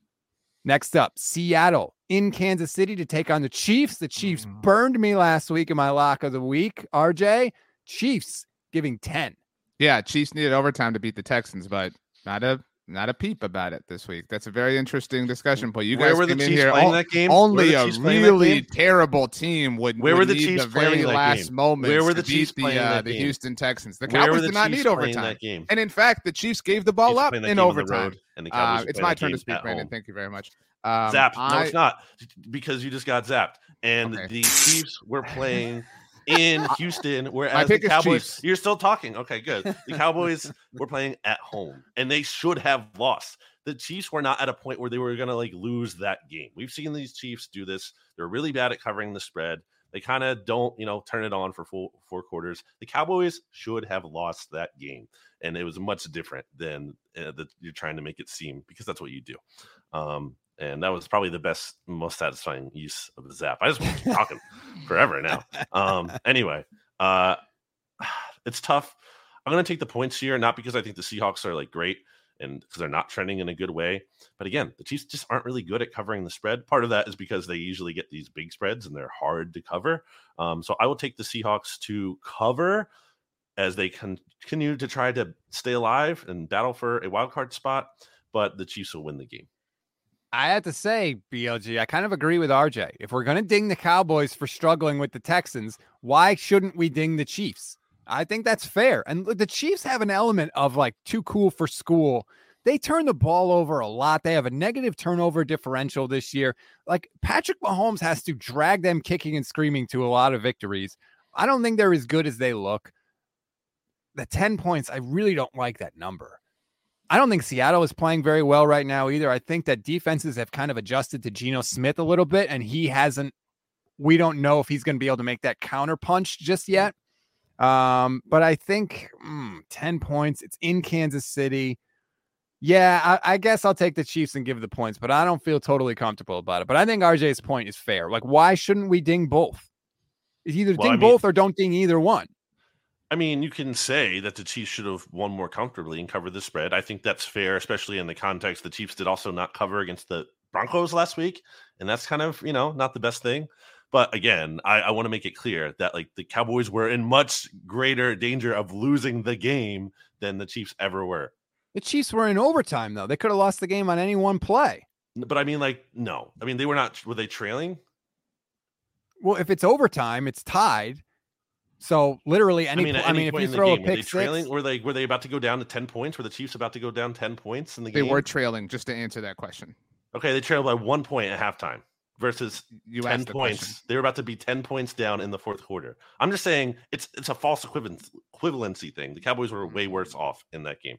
Next up, Seattle in Kansas City to take on the Chiefs. The Chiefs burned me last week in my lock of the week. R J, Chiefs giving ten. Yeah, Chiefs needed overtime to beat the Texans, but not a not a peep about it this week. That's a very interesting discussion point. You Where guys were the came in Chiefs here, playing all- that game? Only Where a were the Chiefs playing that really game? terrible team would. Where would were the need Chiefs the very playing that last game? moments Where were to the Chiefs beat playing the, uh, that the game? Houston Texans? The Where were Cowboys the did not Chiefs need playing overtime. that game? And in fact, the Chiefs gave the ball Chiefs up playing that in game on the overtime. road, and the Cowboys Uh, were it's playing my that turn to game speak, at Brandon. home. Thank you very much. Um, Zapped. No, I- it's not, because you just got zapped. And Okay. the Chiefs were playing in Houston, My whereas pick the is Cowboys. Chiefs. You're still talking. Okay, good. The Cowboys were playing at home, and they should have lost. The Chiefs were not at a point where they were going to like lose that game. We've seen these Chiefs do this. They're really bad at covering the spread. They kind of don't, you know, turn it on for full four quarters. The Cowboys should have lost that game, and it was much different than uh, that you're trying to make it seem, because that's what you do. Um, and that was probably the best, most satisfying use of the zap. I just want to keep talking forever now. Um, anyway, uh, it's tough. I'm going to take the points here, not because I think the Seahawks are like great and because they're not trending in a good way. But again, the Chiefs just aren't really good at covering the spread. Part of that is because they usually get these big spreads and they're hard to cover. Um, so I will take the Seahawks to cover as they con- continue to try to stay alive and battle for a wild card spot. But the Chiefs will win the game. I have to say, B L G, I kind of agree with R J. If we're going to ding the Cowboys for struggling with the Texans, why shouldn't we ding the Chiefs? I think that's fair. And the Chiefs have an element of like too cool for school. They turn the ball over a lot. They have a negative turnover differential this year. Like Patrick Mahomes has to drag them kicking and screaming to a lot of victories. I don't think they're as good as they look. The ten points, I really don't like that number. I don't think Seattle is playing very well right now either. I think that defenses have kind of adjusted to Geno Smith a little bit, and he hasn't. We don't know if he's going to be able to make that counter punch just yet. Um, but I think mm, ten points. It's in Kansas City. Yeah, I, I guess I'll take the Chiefs and give the points, but I don't feel totally comfortable about it. But I think R J's point is fair. Like, why shouldn't we ding both? It's either Well, ding I mean- both or don't ding either one. I mean, you can say that the Chiefs should have won more comfortably and covered the spread. I think that's fair, especially in the context the Chiefs did also not cover against the Broncos last week. And that's kind of, you know, not the best thing. But again, I, I want to make it clear that like the Cowboys were in much greater danger of losing the game than the Chiefs ever were. The Chiefs were in overtime, though. They could have lost the game on any one play. But I mean, like, no. I mean, they were not, were they trailing? Well, if it's overtime, it's tied. So literally any, I mean, I at any mean, if point you in the throw a game, were they pick trailing? six, Were they were they about to go down to ten points? Were the Chiefs about to go down ten points in the They game? were trailing, just to answer that question. Okay, they trailed by one point at halftime versus You ten asked the points. question. They were about to be ten points down in the fourth quarter. I'm just saying it's it's a false equivalent, equivalency thing. The Cowboys were way worse off in that game.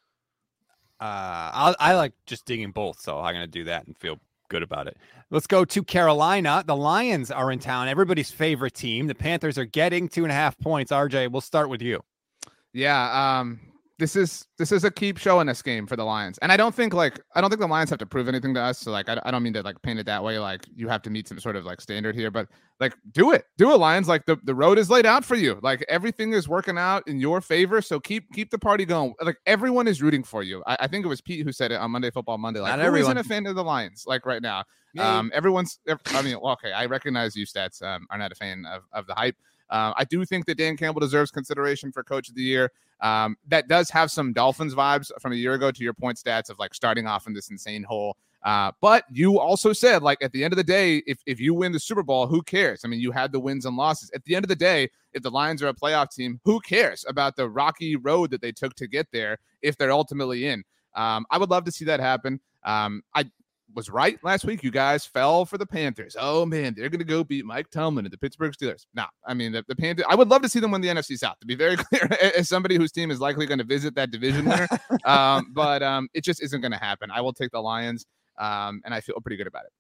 Uh, I'll, I like just digging both, so I'm going to do that and feel good about it. Let's go to Carolina. The Lions are in town. Everybody's favorite team. The Panthers are getting two and a half points. R J, we'll start with you. Yeah, um, this is this is a keep showing us game for the Lions, and I don't think like I don't think the Lions have to prove anything to us. So like I, I don't mean to like paint it that way. Like you have to meet some sort of like standard here, but like do it, do it, Lions. Like the, the road is laid out for you. Like everything is working out in your favor. So keep keep the party going. Like everyone is rooting for you. I, I think it was Pete who said it on Monday Football Monday. Like Not who everyone. isn't a fan of the Lions? Like right now, Me. um, everyone's. I mean, well, okay, I recognize you stats um, are not a fan of of the hype. Uh, I do think that Dan Campbell deserves consideration for Coach of the Year. Um, that does have some Dolphins vibes from a year ago, to your point, stats of like starting off in this insane hole. Uh, but you also said, like, at the end of the day, if, if you win the Super Bowl, who cares? I mean, you had the wins and losses. At the end of the day, if the Lions are a playoff team, who cares about the rocky road that they took to get there if they're ultimately in? Um, I would love to see that happen. Um, I was right last week. You guys fell for the Panthers. Oh man, they're going to go beat Mike Tomlin and the Pittsburgh Steelers. No, I mean, the, the Panthers, I would love to see them win the N F C South, to be very clear, as somebody whose team is likely going to visit that division winner. um, but um, it just isn't going to happen. I will take the Lions, um, and I feel pretty good about it.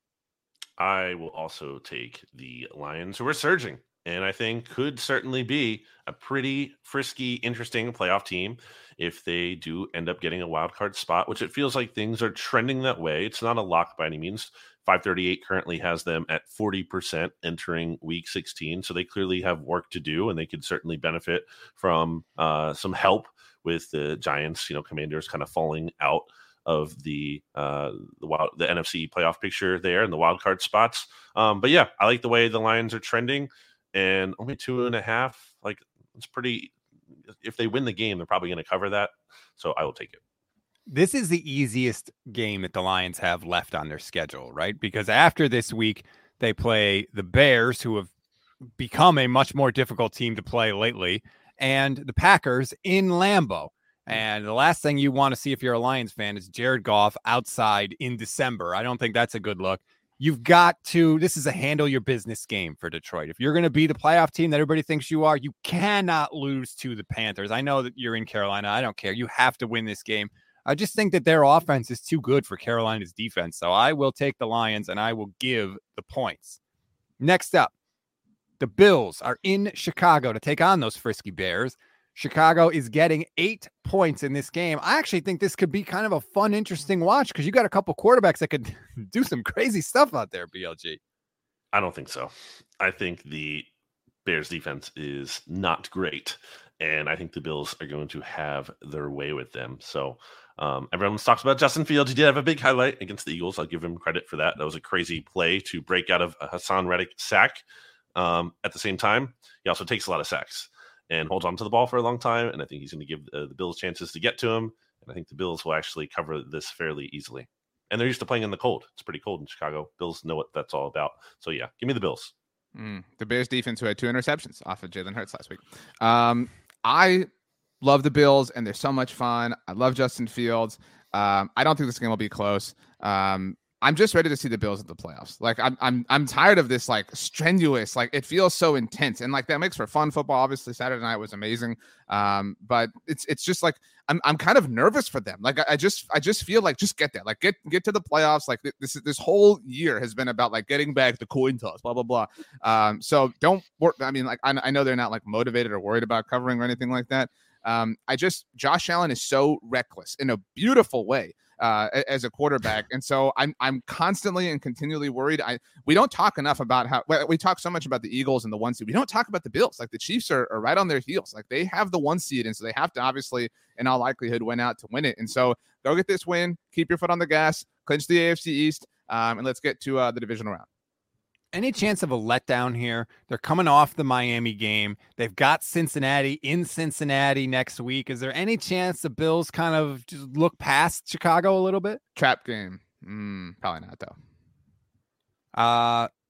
I will also take the Lions, who are surging, and I think could certainly be a pretty frisky, interesting playoff team if they do end up getting a wild card spot, which it feels like things are trending that way. It's not a lock by any means. five thirty-eight currently has them at forty percent entering week sixteen, so they clearly have work to do, and they could certainly benefit from uh, some help with the Giants, you know, Commanders kind of falling out of the uh the wild the N F C playoff picture there and the wild card spots. Um, but yeah, I like the way the Lions are trending, and only two and a half. Like it's pretty. If they win the game, they're probably going to cover that. So I will take it. This is the easiest game that the Lions have left on their schedule, right? Because after this week, they play the Bears, who have become a much more difficult team to play lately, and the Packers in Lambeau. And the last thing you want to see if you're a Lions fan is Jared Goff outside in December. I don't think that's a good look. You've got to, this is a handle your business game for Detroit. If you're going to be the playoff team that everybody thinks you are, you cannot lose to the Panthers. I know that you're in Carolina. I don't care. You have to win this game. I just think that their offense is too good for Carolina's defense. So I will take the Lions and I will give the points. Next up, the Bills are in Chicago to take on those frisky Bears. Chicago is getting eight points in this game. I actually think this could be kind of a fun, interesting watch because you got a couple quarterbacks that could do some crazy stuff out there, B L G. I don't think so. I think the Bears defense is not great, and I think the Bills are going to have their way with them. So um, everyone talks about Justin Fields. He did have a big highlight against the Eagles. I'll give him credit for that. That was a crazy play to break out of a Hassan Reddick sack. Um, at the same time, he also takes a lot of sacks and holds on to the ball for a long time. And I think he's going to give uh, the Bills chances to get to him. And I think the Bills will actually cover this fairly easily. And they're used to playing in the cold. It's pretty cold in Chicago. Bills know what that's all about. So yeah, give me the Bills. Mm, the Bears defense, who had two interceptions off of Jalen Hurts last week. Um, I love the Bills, and they're so much fun. I love Justin Fields. Um, I don't think this game will be close. Um, I'm just ready to see the Bills at the playoffs. Like I'm, I'm, I'm tired of this like strenuous. Like it feels so intense, and like that makes for fun football. Obviously, Saturday night was amazing, um, but it's, it's just like I'm, I'm kind of nervous for them. Like I, I just, I just feel like just get there, like get, get to the playoffs. Like this, this whole year has been about like getting back the coin toss, blah blah blah. Um, so don't work. I mean, like I, I know they're not like motivated or worried about covering or anything like that. Um, I just Josh Allen is so reckless in a beautiful way. Uh, as a quarterback. And so I'm I'm constantly and continually worried. I we don't talk enough about how well, we talk so much about the Eagles and the one seed. We don't talk about the Bills. Like the Chiefs are, are right on their heels. Like they have the one seed, and so they have to obviously, in all likelihood, win out to win it. And so go get this win, keep your foot on the gas, clinch the A F C East, um, and let's get to uh, the divisional round. Any chance of a letdown here? They're coming off the Miami game. They've got Cincinnati in Cincinnati next week. Is there any chance the Bills kind of just look past Chicago a little bit? Trap game. Mm, probably not, though. Uh,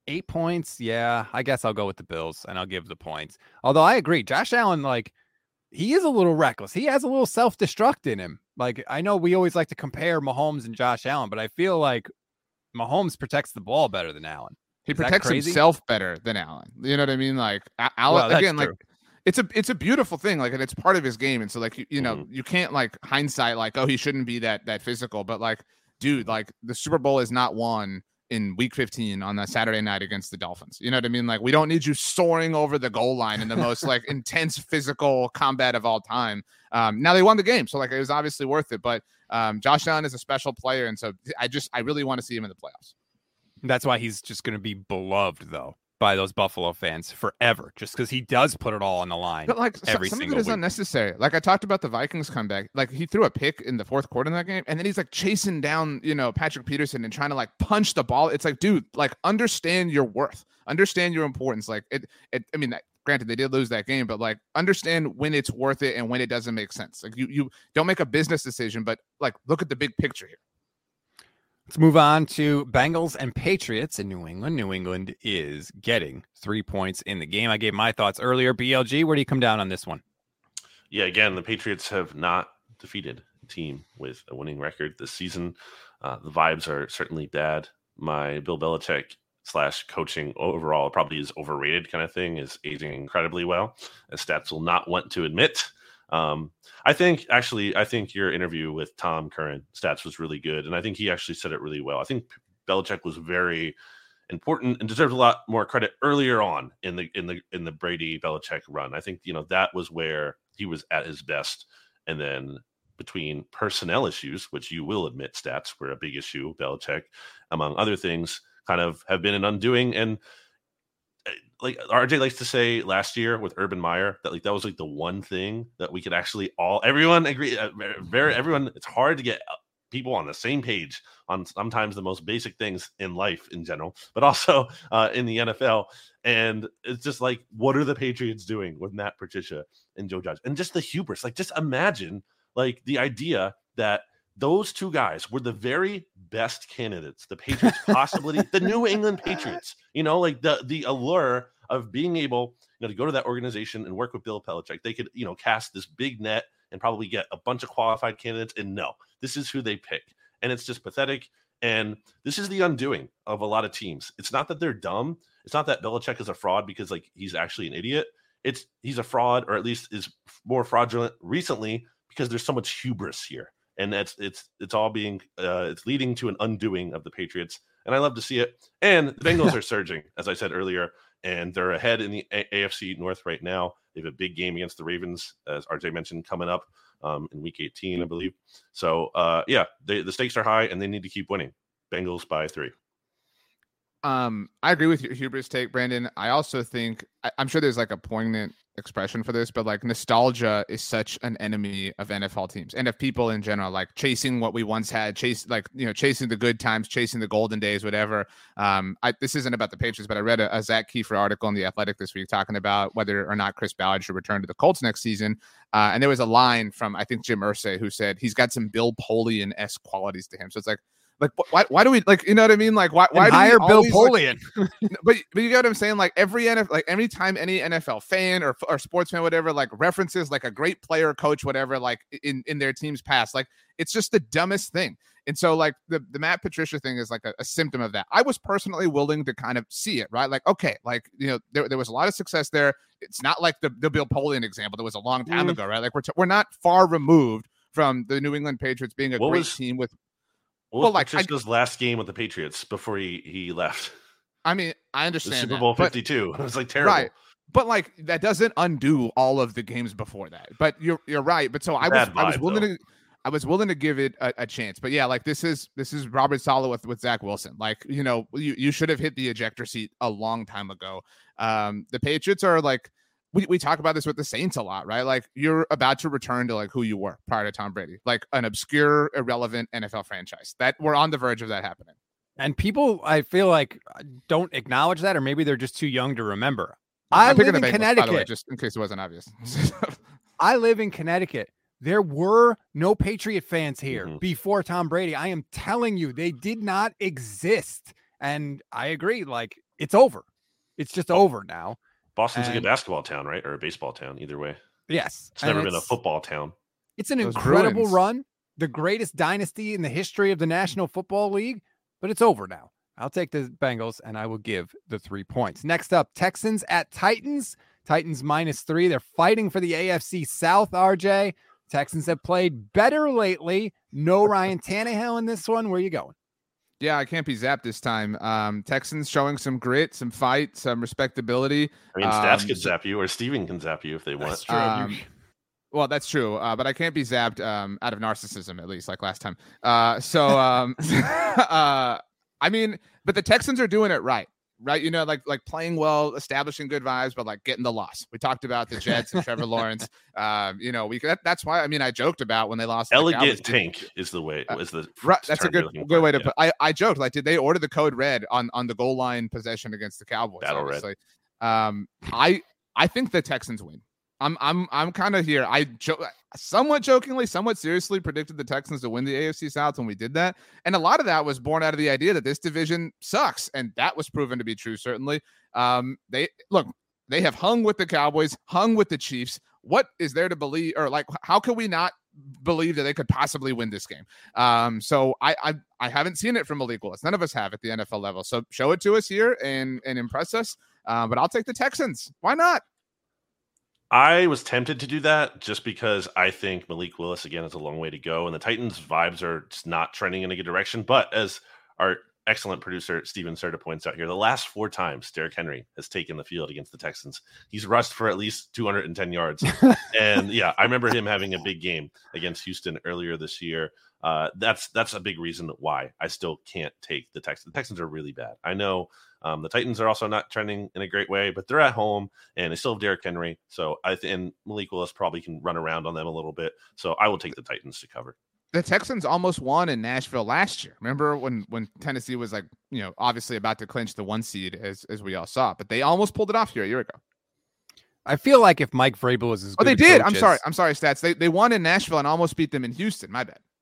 Eight points. Yeah, I guess I'll go with the Bills and I'll give the points. Although I agree, Josh Allen, like, he is a little reckless. He has a little self-destruct in him. Like, I know we always like to compare Mahomes and Josh Allen, but I feel like Mahomes protects the ball better than Allen. He Is that protects crazy? himself better than Allen. You know what I mean? Like A- Allen, Well, that's again, true. like it's a it's a beautiful thing. Like, and it's part of his game. And so, like, you, you know, Mhm. you can't like hindsight like, oh, he shouldn't be that that physical. But like, dude, like the Super Bowl is not won in week fifteen on that Saturday night against the Dolphins. You know what I mean? Like, we don't need you soaring over the goal line in the most like intense physical combat of all time. Um, now they won the game, so like it was obviously worth it. But um, Josh Allen is a special player, and so I just I really want to see him in the playoffs. That's why he's just going to be beloved, though, by those Buffalo fans forever, just because he does put it all on the line. But like so- every some of single it is week. unnecessary. Like I talked about the Vikings comeback. Like he threw a pick in the fourth quarter in that game, and then he's like chasing down, you know, Patrick Peterson and trying to like punch the ball. It's like, dude, like understand your worth, understand your importance. Like it, it I mean, that, granted they did lose that game, but like understand when it's worth it and when it doesn't make sense. Like you, you don't make a business decision, but like look at the big picture here. Let's move on to Bengals and Patriots in New England. New England is getting three points in the game. I gave my thoughts earlier. B L G, where do you come down on this one? Yeah, again, the Patriots have not defeated a team with a winning record this season. Uh, the vibes are certainly bad. My Bill Belichick slash coaching overall probably is overrated kind of thing is aging incredibly well, as stats will not want to admit. Um, I think actually, I think your interview with Tom Curran stats was really good, and I think he actually said it really well. I think Belichick was very important and deserves a lot more credit earlier on in the in the in the Brady Belichick run. I think you know that was where he was at his best, and then between personnel issues, which you will admit stats were a big issue, Belichick, among other things, kind of have been an undoing. And like R J likes to say last year with Urban Meyer that like that was like the one thing that we could actually all everyone agree uh, very everyone it's hard to get people on the same page on sometimes the most basic things in life in general, but also uh, in the N F L. And it's just like, what are the Patriots doing with Matt Patricia and Joe Judge? And just the hubris, like just imagine like the idea that those two guys were the very best candidates the Patriots possibly, the New England Patriots, you know, like the the allure of being able you know, to go to that organization and work with Bill Belichick. They could, you know, cast this big net and probably get a bunch of qualified candidates. And no, this is who they pick. And it's just pathetic. And this is the undoing of a lot of teams. It's not that they're dumb. It's not that Belichick is a fraud because like he's actually an idiot. It's he's a fraud, or at least is more fraudulent recently because there's so much hubris here. And that's it's it's all being uh, it's leading to an undoing of the Patriots, and I love to see it. And the Bengals are surging, as I said earlier, and they're ahead in the a- AFC North right now. They have a big game against the Ravens, as R J mentioned, coming up um, in Week eighteen, I believe. So uh, yeah, they, the stakes are high, and they need to keep winning. Bengals by three. Um, I agree with your hubris take, Brandon. I also think I, I'm sure there's like a poignant expression for this, but like nostalgia is such an enemy of N F L teams and of people in general, like chasing what we once had, chase like, you know, chasing the good times, chasing the golden days, whatever. Um, I, this isn't about the Patriots, but I read a, a Zach Kiefer article in The Athletic this week talking about whether or not Chris Ballard should return to the Colts next season. Uh, and there was a line from, I think, Jim Irsay, who said he's got some Bill Polian-esque qualities to him. So it's like, Like why? Why do we like? You know what I mean? Like why? Why And do we hire Bill always, Polian? Like, but but you get what I'm saying? Like every N F L, like every time any N F L fan or or sports fan, whatever, like references like a great player, coach, whatever, like in in their team's past, like it's just the dumbest thing. And so like the the Matt Patricia thing is like a, a symptom of that. I was personally willing to kind of see it, right? Like okay, like you know there there was a lot of success there. It's not like the the Bill Polian example that was a long time Mm. ago, right? Like we're t- we're not far removed from the New England Patriots being a What great was- team with. What Well, was like, I- Patricia's last game with the Patriots before he, he left? I mean, I The understand Super that, Bowl but- fifty-two. It was like terrible. Right. But like that doesn't undo all of the games before that. But you're you're right. But so I was Bad I was vibe, willing though. to I was willing to give it a, a chance. But yeah, like this is this is Robert Saleh with, with Zach Wilson. Like, you know, you, you should have hit the ejector seat a long time ago. Um, the Patriots are like we, we talk about this with the Saints a lot, right? Like you're about to return to like who you were prior to Tom Brady, like an obscure, irrelevant N F L franchise. That we're on the verge of that happening. And people, I feel like, don't acknowledge that, or maybe they're just too young to remember. I I'm live picking in the Bengals, Connecticut. by the way, just in case it wasn't obvious. I live in Connecticut. There were no Patriot fans here Mhm. before Tom Brady. I am telling you, they did not exist. And I agree. Like, it's over. It's just over now. Boston's and, a good basketball town, right? Or a baseball town, either way. Yes. It's never been a football town. It's an Those incredible Bruins. run, the greatest dynasty in the history of the National Football League, but it's over now. I'll take the Bengals, and I will give the three points. Next up, Texans at Titans. Titans minus three. They're fighting for the A F C South, R J. Texans have played better lately. No Ryan Tannehill in this one. Where are you going? Yeah, I can't be zapped this time. Um, Texans showing some grit, some fight, some respectability. I mean, stats um, could zap you, or Steven can zap you if they want. That's true. Um, well, that's true, uh, but I can't be zapped um, out of narcissism, at least, like last time. Uh, so, um, uh, I mean, but the Texans are doing it right. Right, you know, like like playing well, establishing good vibes, but like getting the loss. We talked about the Jets and Trevor Lawrence. Um, you know, we that, that's why. I mean, I joked about when they lost. Elegant tank is the way. Uh, Is the right? That's a good good for, way to yeah. put. I I joked like, did they order the code red on on the goal line possession against the Cowboys? Battle obviously. Red. Um, I I think the Texans win. I'm I'm I'm kind of here. I jo- somewhat jokingly, somewhat seriously predicted the Texans to win the A F C South when we did that, and a lot of that was born out of the idea that this division sucks, and that was proven to be true. Certainly, um, they look they have hung with the Cowboys, hung with the Chiefs. What is there to believe, or like, how can we not believe that they could possibly win this game? Um, so I I I haven't seen it from Malik Willis. None of us have at the N F L level. So show it to us here and and impress us. Uh, but I'll take the Texans. Why not? I was tempted to do that just because I think Malik Willis, again, is a long way to go. And the Titans' vibes are just not trending in a good direction. But as our excellent producer, Steven Serta, points out here, the last four times Derrick Henry has taken the field against the Texans, he's rushed for at least two hundred ten yards. And yeah, I remember him having a big game against Houston earlier this year. Uh, that's that's a big reason why I still can't take the Texans. The Texans are really bad. I know um, the Titans are also not trending in a great way, but they're at home and they still have Derrick Henry. So I th- and Malik Willis probably can run around on them a little bit. So I will take the Titans to cover. The Texans almost won in Nashville last year. Remember when when Tennessee was like, you know, obviously about to clinch the one seed, as as we all saw, but they almost pulled it off here a year ago. I feel like if Mike Vrabel was as good Oh, they a did. coach I'm as- sorry. I'm sorry, stats. They they won in Nashville and almost beat them in Houston. My bad.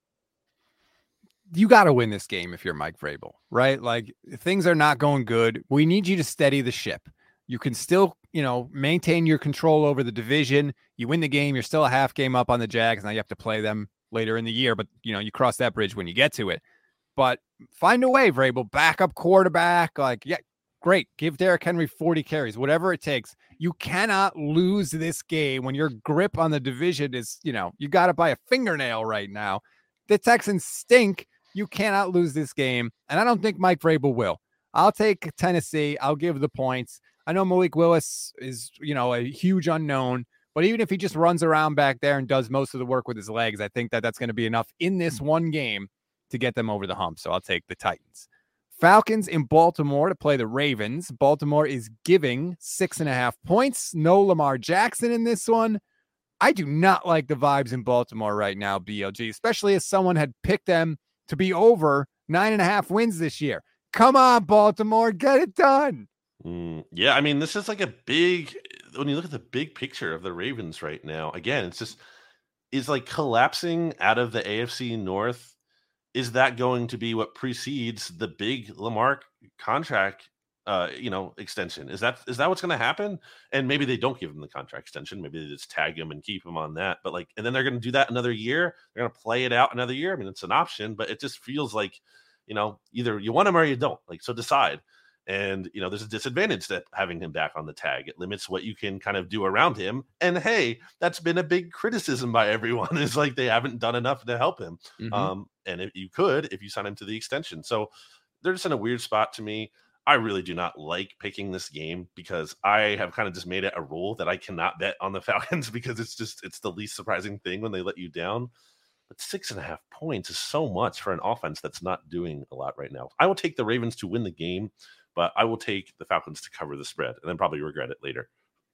You got to win this game if you're Mike Vrabel, right? Like, things are not going good. We need you to steady the ship. You can still, you know, maintain your control over the division. You win the game. You're still a half game up on the Jags. Now you have to play them later in the year, but you know, you cross that bridge when you get to it. But find a way, Vrabel, backup quarterback. Like, yeah, great. Give Derrick Henry forty carries, whatever it takes. You cannot lose this game when your grip on the division is, you know, you got it by a fingernail right now. The Texans stink. You cannot lose this game. And I don't think Mike Vrabel will. I'll take Tennessee. I'll give the points. I know Malik Willis is, you know, a huge unknown, but even if he just runs around back there and does most of the work with his legs, I think that that's going to be enough in this one game to get them over the hump. So I'll take the Titans. Falcons in Baltimore to play the Ravens. Baltimore is giving six and a half points. No Lamar Jackson in this one. I do not like the vibes in Baltimore right now, B L G, especially as someone had picked them to be over nine and a half wins this year. Come on, Baltimore, get it done. Mm, yeah, I mean, this is like a big, when you look at the big picture of the Ravens right now, again, it's just, is like collapsing out of the A F C North. Is that going to be what precedes the big Lamar contract, uh, you know, extension? Is that is that what's going to happen? And maybe they don't give him the contract extension. Maybe they just tag him and keep him on that. But like, and then they're going to do that another year. They're going to play it out another year. I mean, it's an option, but it just feels like, you know, either you want him or you don't. Like, so decide. And, you know, there's a disadvantage to having him back on the tag. It limits what you can kind of do around him. And hey, that's been a big criticism by everyone, is like they haven't done enough to help him. Mm-hmm. Um, and if you could, if you sign him to the extension. So they're just in a weird spot to me. I really do not like picking this game because I have kind of just made it a rule that I cannot bet on the Falcons because it's just, it's the least surprising thing when they let you down. But six and a half points is so much for an offense that's not doing a lot right now. I will take the Ravens to win the game, but I will take the Falcons to cover the spread and then probably regret it later.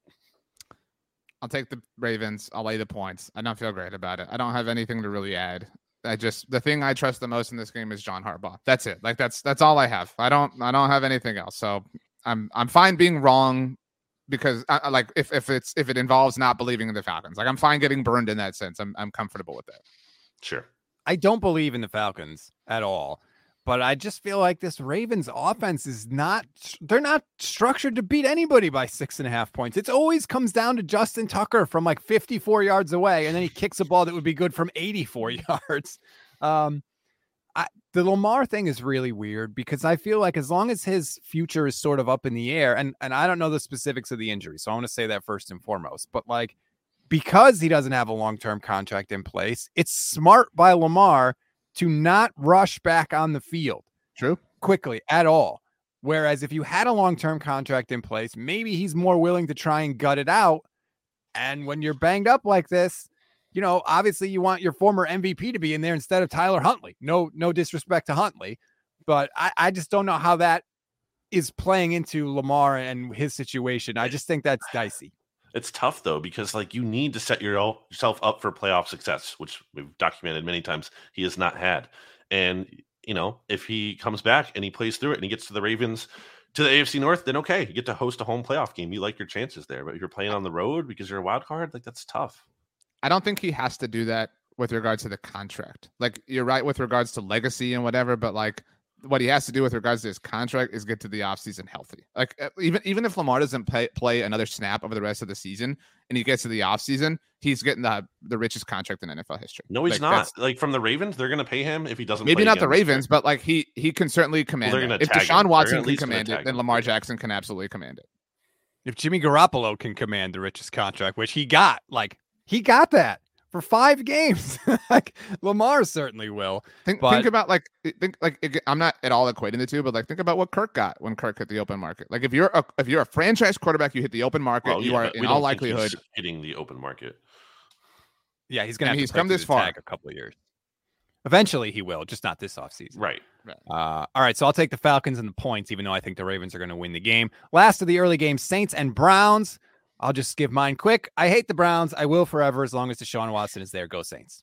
I'll take the Ravens. I'll lay the points. I don't feel great about it. I don't have anything to really add. I just, the thing I trust the most in this game is John Harbaugh. That's it. Like that's that's all I have. I don't I don't have anything else. So I'm I'm fine being wrong because I, like if if it's if it involves not believing in the Falcons. Like I'm fine getting burned in that sense. I'm I'm comfortable with that. Sure. I don't believe in the Falcons at all. But I just feel like this Ravens offense is not, they're not structured to beat anybody by six and a half points. It always comes down to Justin Tucker from like fifty-four yards away, and then he kicks a ball that would be good from eighty-four yards. Um, I, the Lamar thing is really weird because I feel like as long as his future is sort of up in the air, and, and I don't know the specifics of the injury, so I want to say that first and foremost, but like, because he doesn't have a long-term contract in place, it's smart by Lamar to not rush back on the field True. quickly at all. Whereas if you had a long-term contract in place, maybe he's more willing to try and gut it out. And when you're banged up like this, you know, obviously you want your former M V P to be in there instead of Tyler Huntley. No, no disrespect to Huntley, but I, I just don't know how that is playing into Lamar and his situation. I just think that's dicey. It's tough though, because like you need to set your, yourself up for playoff success, which we've documented many times he has not had. And, you know, if he comes back and he plays through it and he gets to the Ravens, to the A F C North, then okay, you get to host a home playoff game. You like your chances there. But if you're playing on the road because you're a wild card, like that's tough. I don't think he has to do that with regards to the contract. Like you're right with regards to legacy and whatever, but like what he has to do with regards to his contract is get to the offseason healthy. Like even even if Lamar doesn't play, play another snap over the rest of the season and he gets to the offseason, he's getting the the richest contract in N F L history. No, he's like, not. Like from the Ravens, they're going to pay him if he doesn't. Maybe play not the again. Ravens, but like he he can certainly command Well, it. If tag Deshaun him. Watson They're at can least gonna command it, tag then him. Lamar Jackson can absolutely command it. If Jimmy Garoppolo can command the richest contract, which he got, like he got that for five games, like Lamar certainly will. Think but... think about like think like I'm not at all equating the two, but like think about what Kirk got when Kirk hit the open market. Like if you're a if you're a franchise quarterback, you hit the open market, Well, you yeah, are but in we all don't think likelihood he's hitting the open market. Yeah, he's gonna have And to he's play come through this the far. tag a couple of years. Eventually he will, just not this offseason. Right. Uh, all right, so I'll take the Falcons and the points, even though I think the Ravens are going to win the game. Last of the early game, Saints and Browns. I'll just give mine quick. I hate the Browns. I will forever as long as Deshaun Watson is there. Go Saints.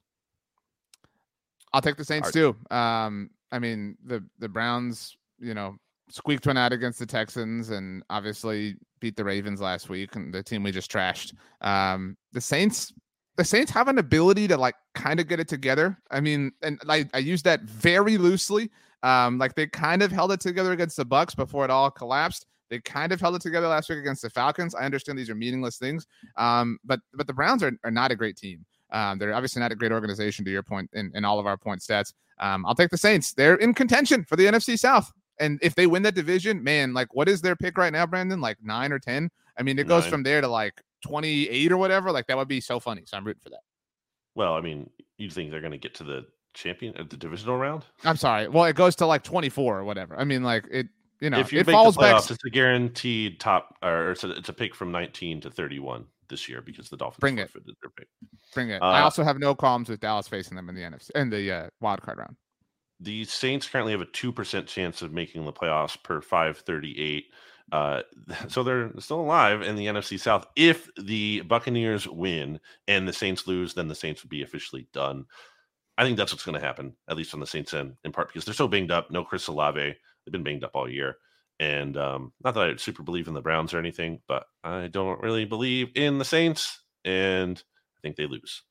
I'll take the Saints too. Um, I mean, the the Browns, you know, squeaked one out against the Texans and obviously beat the Ravens last week, and the team we just trashed. Um, the Saints, the Saints have an ability to like kind of get it together. I mean, and I, I use that very loosely. Um, like they kind of held it together against the Bucks before it all collapsed. They kind of held it together last week against the Falcons. I understand these are meaningless things, um, but but the Browns are, are not a great team. Um, they're obviously not a great organization, to your point, in, in all of our point stats. Um, I'll take the Saints. They're in contention for the N F C South. And if they win that division, man, like what is their pick right now, Brandon? Like nine or ten? I mean, it goes Nine. from there to like twenty-eight or whatever. Like that would be so funny. So I'm rooting for that. Well, I mean, you think they're going to get to the champion at the divisional round? I'm sorry. Well, it goes to like twenty-four or whatever. I mean, like it, you know, if you it make falls the playoffs, back. it's a guaranteed top, or it's a, it's a pick from nineteen to thirty-one this year because the Dolphins Bring it. forfeited their pick. Bring it. Uh, I also have no qualms with Dallas facing them in the N F C in the uh, wild card round. The Saints currently have a two percent chance of making the playoffs per five thirty-eight. Uh, so they're still alive in the N F C South. If the Buccaneers win and the Saints lose, then the Saints would be officially done. I think that's what's going to happen, at least on the Saints end, in part because they're so banged up. No Chris Olave. They've been banged up all year. And um, not that I super believe in the Browns or anything, but I don't really believe in the Saints, and I think they lose.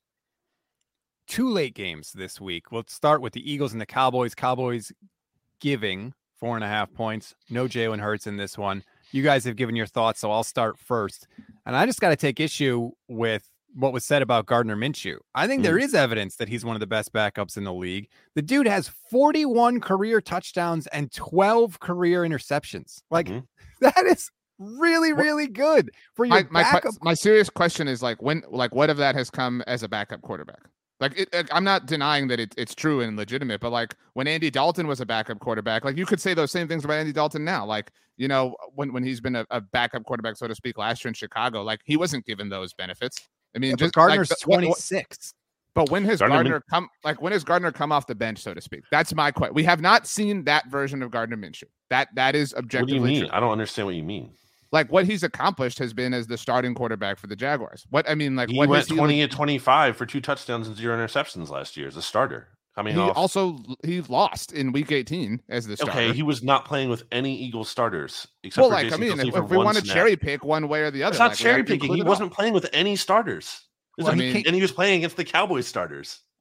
Two late games this week. We'll start with the Eagles and the Cowboys. Cowboys giving four and a half points. No Jalen Hurts in this one. You guys have given your thoughts, so I'll start first. And I just got to take issue with what was said about Gardner Minshew. I think mm. there is evidence that he's one of the best backups in the league. The dude has forty-one career touchdowns and twelve career interceptions. Like mm-hmm. that is really, really good for your my, backup. My, my serious question is like when, like what of that has come as a backup quarterback? Like it, it, I'm not denying that it, it's true and legitimate, but like when Andy Dalton was a backup quarterback, like you could say those same things about Andy Dalton now. Like, you know, when, when he's been a, a backup quarterback, so to speak, last year in Chicago, like he wasn't given those benefits. I mean, yeah, just Gardner's like, twenty-six. What, what, but when has Gardner, Gardner come? Like when has Gardner come off the bench, so to speak? That's my question. We have not seen that version of Gardner Minshew. That that is objectively What do you mean? true. I don't understand what you mean. Like what he's accomplished has been as the starting quarterback for the Jaguars. What I mean, like he what went he twenty like, and twenty-five for two touchdowns and zero interceptions last year as a starter. Coming he off. also he lost in week eighteen as the starter. Okay, he was not playing with any Eagles starters except well, for like Jason I mean, Kelce if, for if we one want to snap. cherry pick one way or the other, It's not like, cherry picking. He wasn't playing with any starters. Well, he, he and he was playing against the Cowboys starters.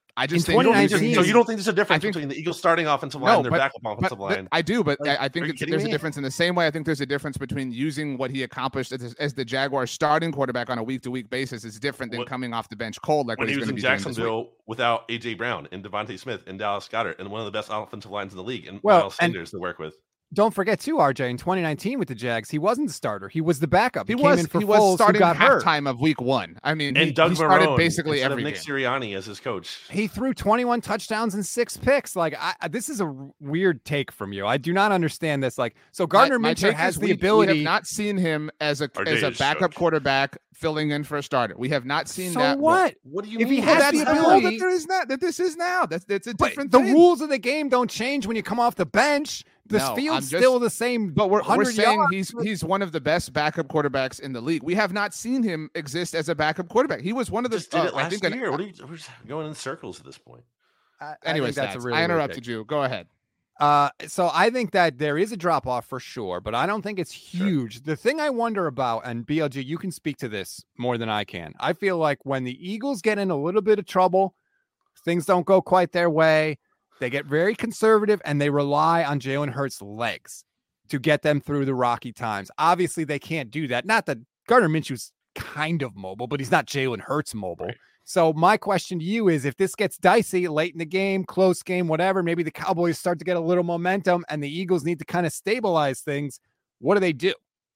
I just In think You don't think twenty nineteen there's- so you don't think there's a difference think- between the Eagles starting offensive line No, and their but- backup but, offensive but line? I do, but Like, I, I think are you it's, kidding there's me? a difference in the same way. I think there's a difference between using what he accomplished as, as the Jaguars starting quarterback on a week to week basis is different than What- coming off the bench cold like when what he he's was going to in be doing this week. Jacksonville without A J Brown and Devontae Smith and Dallas Goedert and one of the best offensive lines in the league and Well, Miles and- Sanders to work with. Don't forget too, R J, in twenty nineteen with the Jags, he wasn't the starter. He was the backup. He came was in for he was Foles, who starting got hurt. halftime of week one. I mean, And he, Doug he started Marrone basically instead every of Nick game. Sirianni as his coach. He threw twenty-one touchdowns and six picks. Like, I, I- this is a r- weird take from you. I do not understand this. Like, so Gardner my, my Minshew take has is the we, ability. We have not seen him as a Our as day a is backup shook. quarterback filling in for a starter. We have not seen so that. role. what? What do you If he mean? has Well, the that's the role ability- that there is not that this is now. That's it's a But different the thing. rules of the game don't change when you come off the bench. The No, I'm field's just- still the same. But we're, we're one hundred saying yards. he's he's one of the best backup quarterbacks in the league. We have not seen him exist as a backup quarterback. He was one of the. just did uh, it last I think an- year. What are you? We're just going in circles at this point. I- I think Anyways, that's a stats. really I weird interrupted take. you. Go ahead. Uh, so I think that there is a drop off for sure, but I don't think it's huge. The thing I wonder about, and B L G, you can speak to this more than I can. I feel like when the Eagles get in a little bit of trouble, things don't go quite their way. They get very conservative and they rely on Jalen Hurts' legs to get them through the rocky times. Obviously, they can't do that. Not that Gardner Minshew's kind of mobile, but he's not Jalen Hurts mobile. Right. So my question to you is, if this gets dicey late in the game, close game, whatever, maybe the Cowboys start to get a little momentum and the Eagles need to kind of stabilize things, what do they do?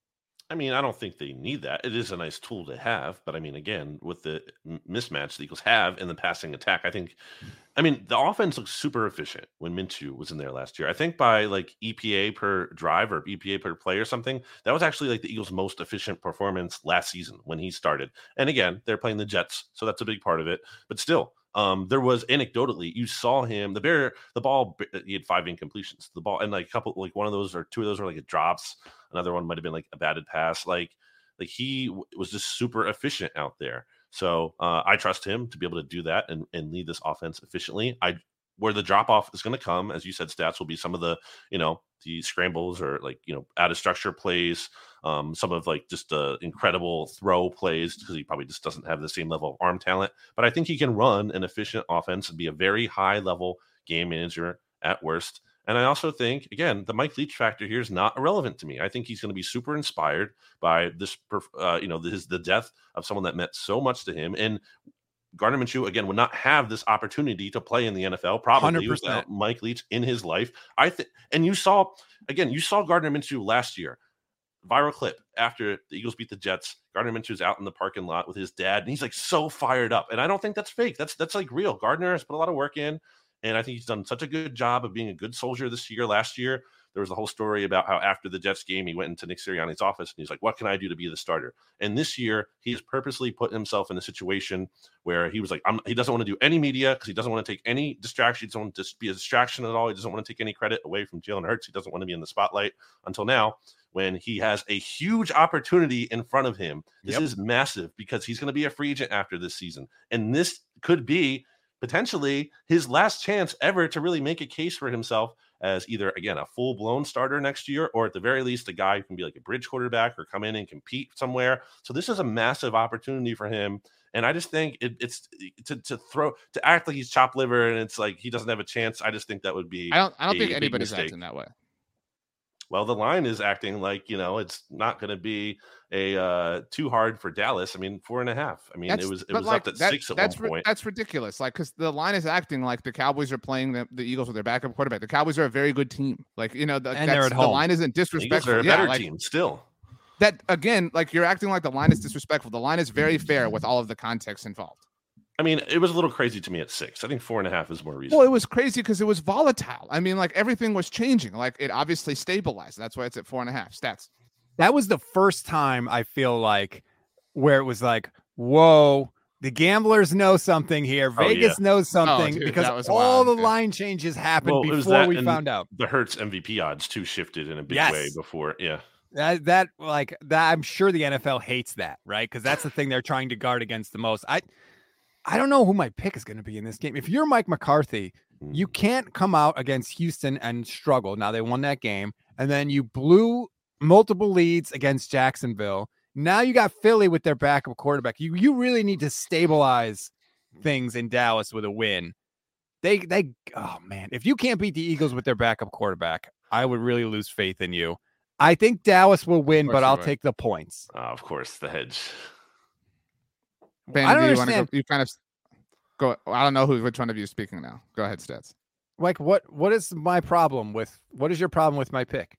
I mean, I don't think they need that. It is a nice tool to have, but I mean, again, with the m- mismatch the Eagles have in the passing attack, I think, I mean, the offense looks super efficient when Minshew was in there last year. I think by like E P A per drive or E P A per play or something, that was actually like the Eagles' most efficient performance last season when he started. And again, they're playing the Jets, so that's a big part of it. But still, um, there was anecdotally, you saw him, the bear, the ball, he had five incompletions. The ball, and like a couple, like one of those or two of those were like it drops. Another one might have been like a batted pass. Like, like he w- was just super efficient out there. So uh, I trust him to be able to do that and, and lead this offense efficiently. I where the drop off is going to come, as you said, stats will be some of the, you know, the scrambles or like, you know, out of structure plays, um, some of like just the incredible throw plays because he probably just doesn't have the same level of arm talent. But I think he can run an efficient offense and be a very high level game manager at worst. And I also think, again, the Mike Leach factor here is not irrelevant to me. I think he's going to be super inspired by this, uh, you know, this, the death of someone that meant so much to him. And Gardner Minshew, again, would not have this opportunity to play in the N F L probably one hundred percent. without Mike Leach in his life. I think, and you saw, again, you saw Gardner Minshew last year. Viral clip after the Eagles beat the Jets. Gardner Minshew's out in the parking lot with his dad, and he's like so fired up. And I don't think that's fake. That's that's like real. Gardner has put a lot of work in. And I think he's done such a good job of being a good soldier this year. Last year, there was a whole story about how after the Jets game, he went into Nick Sirianni's office and he's like, what can I do to be the starter? And this year, he has purposely put himself in a situation where he was like, I'm, he doesn't want to do any media because he doesn't want to take any distraction. He doesn't want to be a distraction at all. He doesn't want to take any credit away from Jalen Hurts. He doesn't want to be in the spotlight until now when he has a huge opportunity in front of him. This Yep. is massive because he's going to be a free agent after this season. And this could be potentially his last chance ever to really make a case for himself as either, again, a full-blown starter next year, or at the very least, a guy who can be like a bridge quarterback or come in and compete somewhere. So this is a massive opportunity for him. And I just think it, it's to, to throw to act like he's chopped liver and it's like he doesn't have a chance. I just think that would be I don't. I don't a think big anybody's mistake. acting that way. Well, the line is acting like, you know, it's not going to be a uh, too hard for Dallas. I mean, four and a half. I mean, That's- it was it but was like, up at that- six at that's one ri- point. that's ridiculous. Like, because the line is acting like the Cowboys are playing the, the Eagles with their backup quarterback. The Cowboys are a very good team. Like, you know, the, And they're that's- at the home. line isn't The Eagles disrespectful. are a Yeah, better like, team still. that again, like you're acting like the line is disrespectful. The line is very fair with all of the context involved. I mean, it was a little crazy to me at six. I think four and a half is more reasonable. Well, it was crazy because it was volatile. I mean, like everything was changing. Like it obviously stabilized. That's why it's at four and a half. Stats. That was the first time I feel like where it was like, whoa, the gamblers know something here. Oh, Vegas knows something Oh, dude, because that was all wild, the yeah. line changes happened Well, it was before that we and found out. the Hertz M V P odds too shifted in a big Yes. way before. Yeah. That that like that I'm sure the N F L hates that, right? Because that's the thing they're trying to guard against the most. I I don't know who my pick is going to be in this game. If you're Mike McCarthy, you can't come out against Houston and struggle. Now they won that game, and then you blew multiple leads against Jacksonville. Now you got Philly with their backup quarterback. You you really need to stabilize things in Dallas with a win They, they, oh man, if you can't beat the Eagles with their backup quarterback, I would really lose faith in you. I think Dallas will win, but I'll take the points. Uh, of course, the hedge. Ben, I don't do you understand. want to go? You kind of go. I don't know who, which one of you is speaking now. Go ahead, Stats. Like, what, what is my problem with, what is your problem with my pick?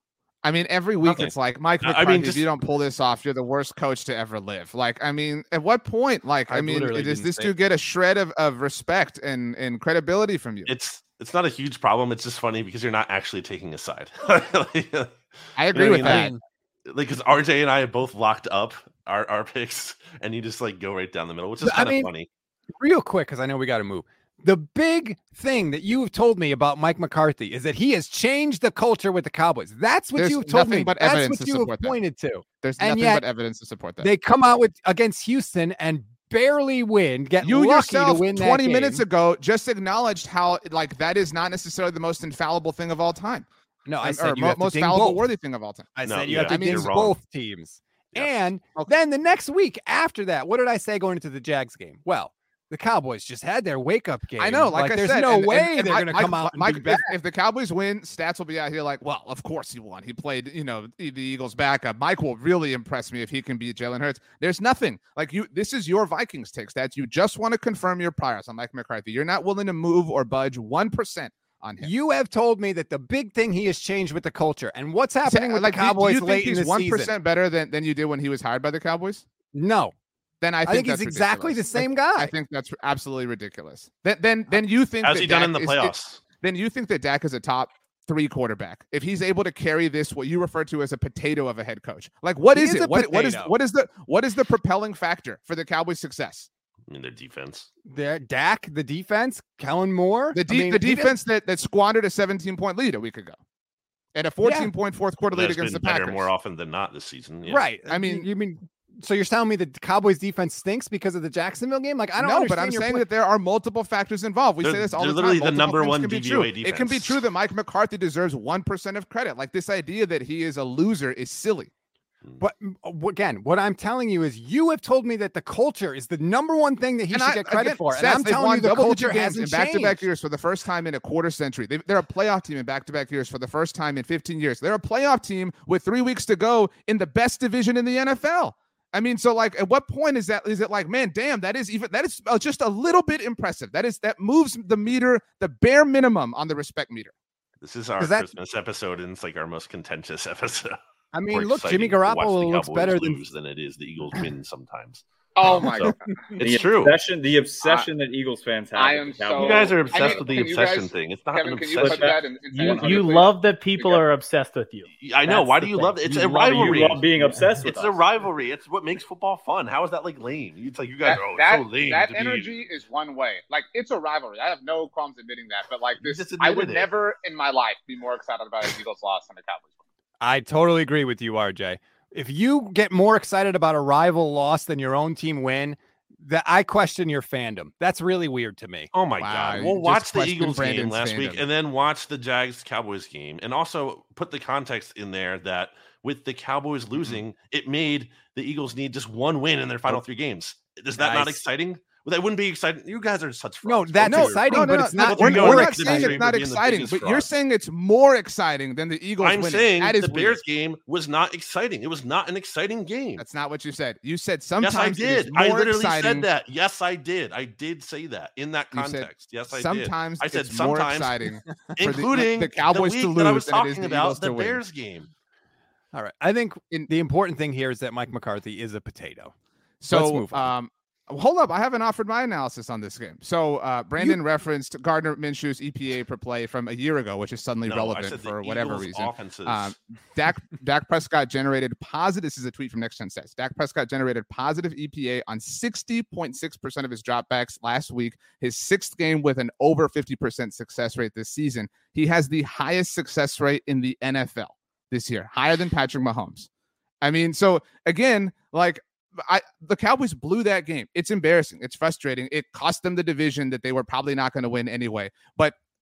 I mean, every week Okay. it's like, Mike I- I McCarthy, mean, if just- you don't pull this off, you're the worst coach to ever live. Like, I mean, at what point? Like, I, I mean, literally does didn't this say- dude get a shred of, of respect and, and credibility from you? It's it's not a huge problem. It's just funny because you're not actually taking a side. like, I agree you know with what I that. mean? Like, because R J and I have both locked up our, our picks, and you just like go right down the middle, which is I kind of mean, funny. Real quick, because I know we got to move. The big thing that you have told me about Mike McCarthy is that he has changed the culture with the Cowboys. That's what There's you've told nothing me. but That's evidence what to you have support that. pointed to. There's and nothing yet but evidence to support that. They come out with against Houston and barely win. Get You lucky yourself to win that twenty game. minutes ago just acknowledged how like that is not necessarily the most infallible thing of all time. No, I Um, said or you mo- have to most ding fallible both. worthy thing of all time. I No, said you yeah, have to I mean, ding you're wrong. both teams. Yes. And Okay. then the next week after that, what did I say going into the Jags game? Well, the Cowboys just had their wake up game. I know, like, I there's said, no and- way and- and they're Mike- going to come Mike- out and Mike, be if, bad. if the Cowboys win, Stats will be out here like, well, of course he won. He played, you know, the, the Eagles backup. Mike will really impress me if he can beat Jalen Hurts. There's nothing like you. This is your Vikings take, Stats. You just want to confirm your priors on Mike McCarthy. You're not willing to move or budge one percent on him. You have told me that the big thing he has changed with the culture and what's happening with like, the do- Cowboys do you think late in he's the one season. percent better than, than you did when he was hired by the Cowboys? No, Then I I think, think, he's that's exactly ridiculous. the same I, guy. I think that's absolutely ridiculous. Then then then you think How's that he done Dak in the is- playoffs? then you think that Dak is a top three quarterback if he's able to carry this what you refer to as a potato of a head coach. Like what He is is a it? What, what is potato. what is the what is the propelling factor for the Cowboys' success? I mean, their defense. There, Dak, the defense, Kellen Moore, The I de- mean, the he didn't- defense that that squandered a seventeen point lead a week ago, and a fourteen point fourth quarter lead That's against been the better Packers. more often than not this season. Yeah. Right. I mean- you, you mean so you're telling me that the Cowboys defense stinks because of the Jacksonville game? Like I don't no, but I'm understand your saying point. that there are multiple factors involved. We They're- say this all they're the literally time. the Multiple number things one can be D V O A true. It can be defense. true that Mike McCarthy deserves one percent of credit. Like this idea that he is a loser is silly. But mm, w- again, what I'm telling you is you have told me that the culture is the number one thing that he And should I- get credit again, for. And Stats, I'm they've telling won you the double-digit culture games in hasn't back-to-back changed. years for the first time in a quarter century. They, they're a playoff team in back-to-back years for the first time in fifteen years. They're a playoff team with three weeks to go in the best division in the N F L. I mean, so like, at what point is that? Is it like, man, damn, that is even that is uh, just a little bit impressive. That is that moves the meter, the bare minimum on the respect meter. This is our 'Cause that- Christmas episode, and it's like our most contentious episode. I More mean, look, Jimmy exciting to watch the Garoppolo looks Cowboys better than lose than it is the Eagles win sometimes. Oh my So, god! it's the true. Obsession, the obsession that Eagles fans have. I with am the so- Cowboys. You guys are I obsessed mean, with the can you obsession guys- thing. It's not Kevin, an can you obsession. put that in? in You- You, one hundred, you please? love that people Yeah. are obsessed with you. I know. That's Why the do you thing. love it? It's You a love- you rivalry. love being obsessed with It's us. a rivalry. It's what makes football fun. How is that like lame? It's like you guys That, are oh, that, so lame. that to be- energy is one way. Like it's a rivalry. I have no qualms admitting that. But like You this, just I admitted would it. never in my life be more excited about an Eagles loss than a Cowboys win. I totally agree with you, R J. If you get more excited about a rival loss than your own team win, that I question your fandom. That's really weird to me. Oh my Wow, god! you Well, just watch the questioned Eagles game Brandon's last week, fandom. and then watch the Jags Cowboys game, and also put the context in there that with the Cowboys Mm-hmm. losing, it made the Eagles need just one win in their final three games. Is that not Nice. exciting? Well, that wouldn't be exciting. You guys are such No, frauds. that's Both of you are exciting, frauds. but it's not- We're We're, going we're to not the saying stream it's for not being the exciting, biggest but you're frauds. saying it's more exciting than the Eagles I'm winning. saying that is the weird. Bears game was not exciting. It was not an exciting game. That's not what you said. You said Yes, sometimes I it is did. I more literally exciting. said that. Yes, I did. I did say that in that You said context. Yes, I did. Sometimes I said it's more sometimes, exciting, for the- including the Cowboys the to week that I lose was than it is talking the Eagles about the to win. Bears game. All right. I think In- the important thing here is that Mike McCarthy is a potato. Let's So, move on. um, hold up. I haven't offered my analysis on this game. So, uh, Brandon referenced Gardner Minshew's E P A per play from a year ago, which is suddenly No, I relevant said the for whatever Eagles reason. Offenses. Um, Dak Dak Prescott generated positive. This is a tweet from Next Gen Stats. Dak Prescott generated positive E P A on sixty point six percent of his dropbacks last week. His sixth game with an over fifty percent success rate this season. He has the highest success rate in the N F L this year, higher than Patrick Mahomes. I mean, so again, like I, the Cowboys blew that game. It's embarrassing. It's frustrating. It cost them the division that they were probably not going to win anyway. But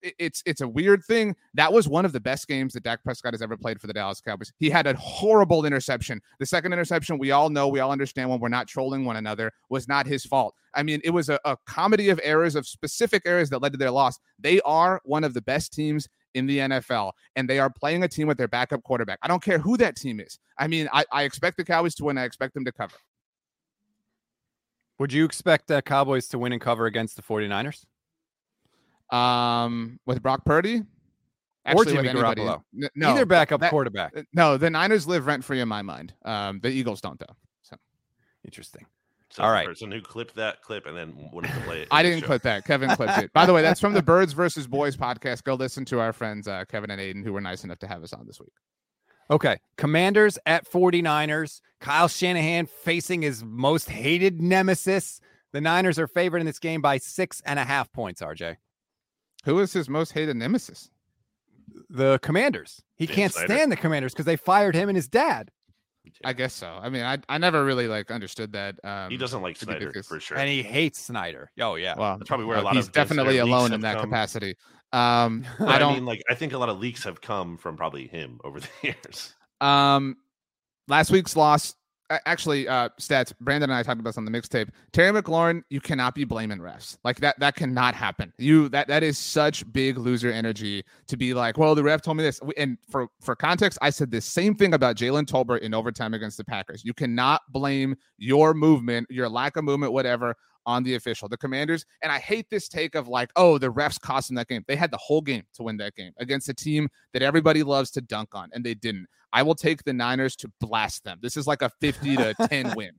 it, it's it's a weird thing. That was one of the best games that Dak Prescott has ever played for the Dallas Cowboys. He had a horrible interception. The second interception, we all know, we all understand when we're not trolling one another, was not his fault. I mean, it was a, a comedy of errors, of specific errors that led to their loss. They are one of the best teams in the N F L, and they are playing a team with their backup quarterback. I don't care who that team is. I mean, I, I expect the Cowboys to win. I expect them to cover. Would you expect the Cowboys to win and cover against the 49ers? Um, with Brock Purdy? Actually, or Jimmy Garoppolo? N- no. Either backup that, quarterback. No, the Niners live rent-free in my mind. Um, the Eagles don't, though. So Interesting. So all the right. person who clipped that clip and then wanted to play it. I didn't clip that. Kevin clipped it. By the way, that's from the Birds versus Boys podcast. Go listen to our friends uh, Kevin and Aiden, who were nice enough to have us on this week. Okay. Commanders at 49ers. Kyle Shanahan facing his most hated nemesis. The Niners are favored in this game by six and a half points, R J. Who is his most hated nemesis? The Commanders. He Dan can't Snyder. stand the Commanders because they fired him and his dad. I guess so. I mean, I I never really like understood that. Um, He doesn't like to be Snyder because- for sure. And he hates Snyder. Oh, yeah. Well, That's probably where a uh, lot he's of Dan definitely Snyder leaks alone in have that come. capacity. Um, But I I, don't. mean, like, I think a lot of leaks have come from probably him over the years. Um, last week's loss. Actually, uh, stats. Brandon and I talked about this on the mixtape. Terry McLaurin, you cannot be blaming refs like that. That cannot happen. You that that is such big loser energy to be like, well, the ref told me this. And for for context, I said the same thing about Jalen Tolbert in overtime against the Packers. You cannot blame your movement, your lack of movement, whatever, on the official. The Commanders, and I hate this take of like, oh, the refs cost them that game. They had the whole game to win that game against a team that everybody loves to dunk on, and they didn't. I will take the Niners to blast them. This is like a fifty to ten win.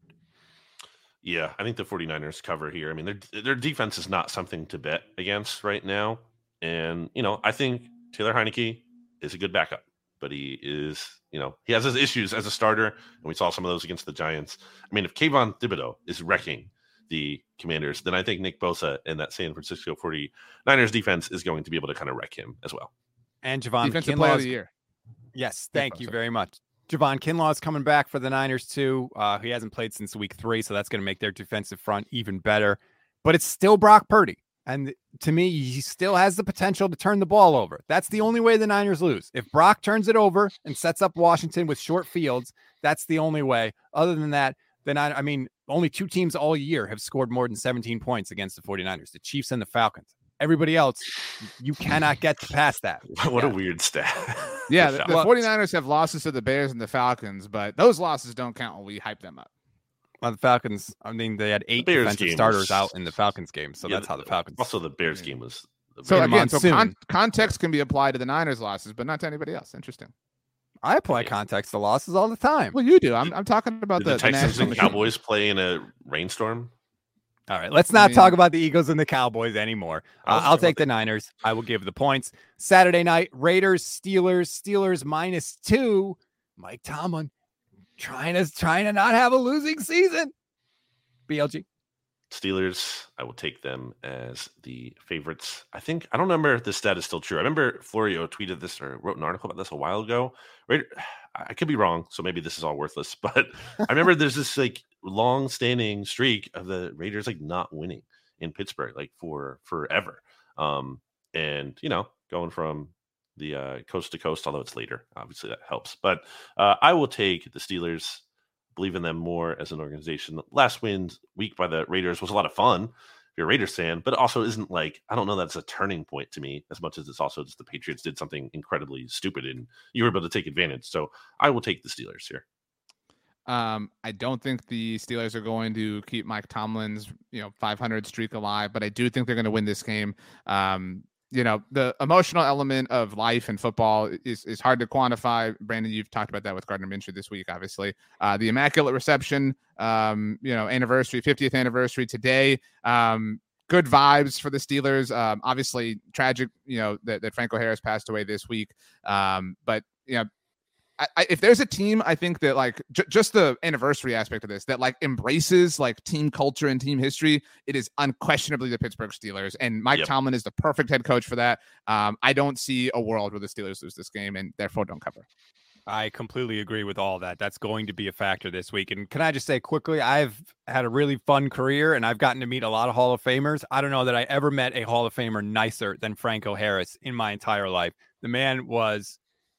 Yeah, I think the 49ers cover here. I mean, their their defense is not something to bet against right now. And, you know, I think Taylor Heineke is a good backup, but he is, you know, he has his issues as a starter, and we saw some of those against the Giants. I mean, if Kayvon Thibodeau is wrecking the Commanders, then I think Nick Bosa and that San Francisco 49ers defense is going to be able to kind of wreck him as well. And Javon Defensive player of Kinlaw's the year. Yes, thank you very much. Javon Kinlaw is coming back for the Niners too. Uh, he hasn't played since week three, so that's going to make their defensive front even better. But it's still Brock Purdy. And to me, he still has the potential to turn the ball over. That's the only way the Niners lose. If Brock turns it over and sets up Washington with short fields, that's the only way. Other than that, then I, I mean, only two teams all year have scored more than seventeen points against the 49ers, the Chiefs and the Falcons. Everybody else, you cannot get past that. What yeah. a weird stat. Yeah, The the, the Falcons. 49ers have losses to the Bears and the Falcons, but those losses don't count when we hype them up. Well, the Falcons, I mean, they had eight Bears defensive game starters was- out in the Falcons game, so Yeah, that's how the Falcons. Also, the Bears game was. So Yeah, again, so monsoon. con- context can be applied to the Niners losses, but not to anybody else. Interesting. I apply context to losses all the time. Well, you do. I'm, I'm talking about Did the, the the Texans national and machine. Cowboys play in a rainstorm? All right, let's I not mean- talk about the Eagles and the Cowboys anymore. I Uh, was I'll talking take the Niners. I will give the points. Saturday night, Raiders, Steelers, Steelers minus two. Mike Tomlin trying to trying to not have a losing season. B L G. Steelers, I will take them as the favorites. I think I don't remember if this stat is still true. I remember Florio tweeted this or wrote an article about this a while ago. Raider, I could be wrong, so maybe this is all worthless. But I remember there's this like long-standing streak of the Raiders like not winning in Pittsburgh like for forever. Um, and you know, going from the uh, coast to coast, although it's later, obviously that helps. But uh, I will take the Steelers. Believe in them more as an organization. Last win week by the Raiders was a lot of fun if you're a Raiders fan, but it also isn't like, I don't know, that's a turning point to me as much as it's also just the Patriots did something incredibly stupid and you were able to take advantage. So I will take the Steelers here. Um, I don't think the Steelers are going to keep Mike Tomlin's, you know, five hundred streak alive, but I do think they're going to win this game. Um, you know, the emotional element of life and football is, is hard to quantify. Brandon, you've talked about that with Gardner Minshew this week, obviously. Uh, the Immaculate Reception, um, you know, anniversary, fiftieth anniversary today. Um, good vibes for the Steelers. Um, obviously, tragic, you know, that, that Franco Harris passed away this week. Um, but, you know, I, I, if there's a team, I think that like j- just the anniversary aspect of this that like embraces like team culture and team history, it is unquestionably the Pittsburgh Steelers. And Mike Yep. Tomlin is the perfect head coach for that. Um, I don't see a world where the Steelers lose this game and therefore don't cover. I completely agree with all that. That's going to be a factor this week. And can I just say quickly, I've had a really fun career and I've gotten to meet a lot of Hall of Famers. I don't know that I ever met a Hall of Famer nicer than Franco Harris in my entire life. The man was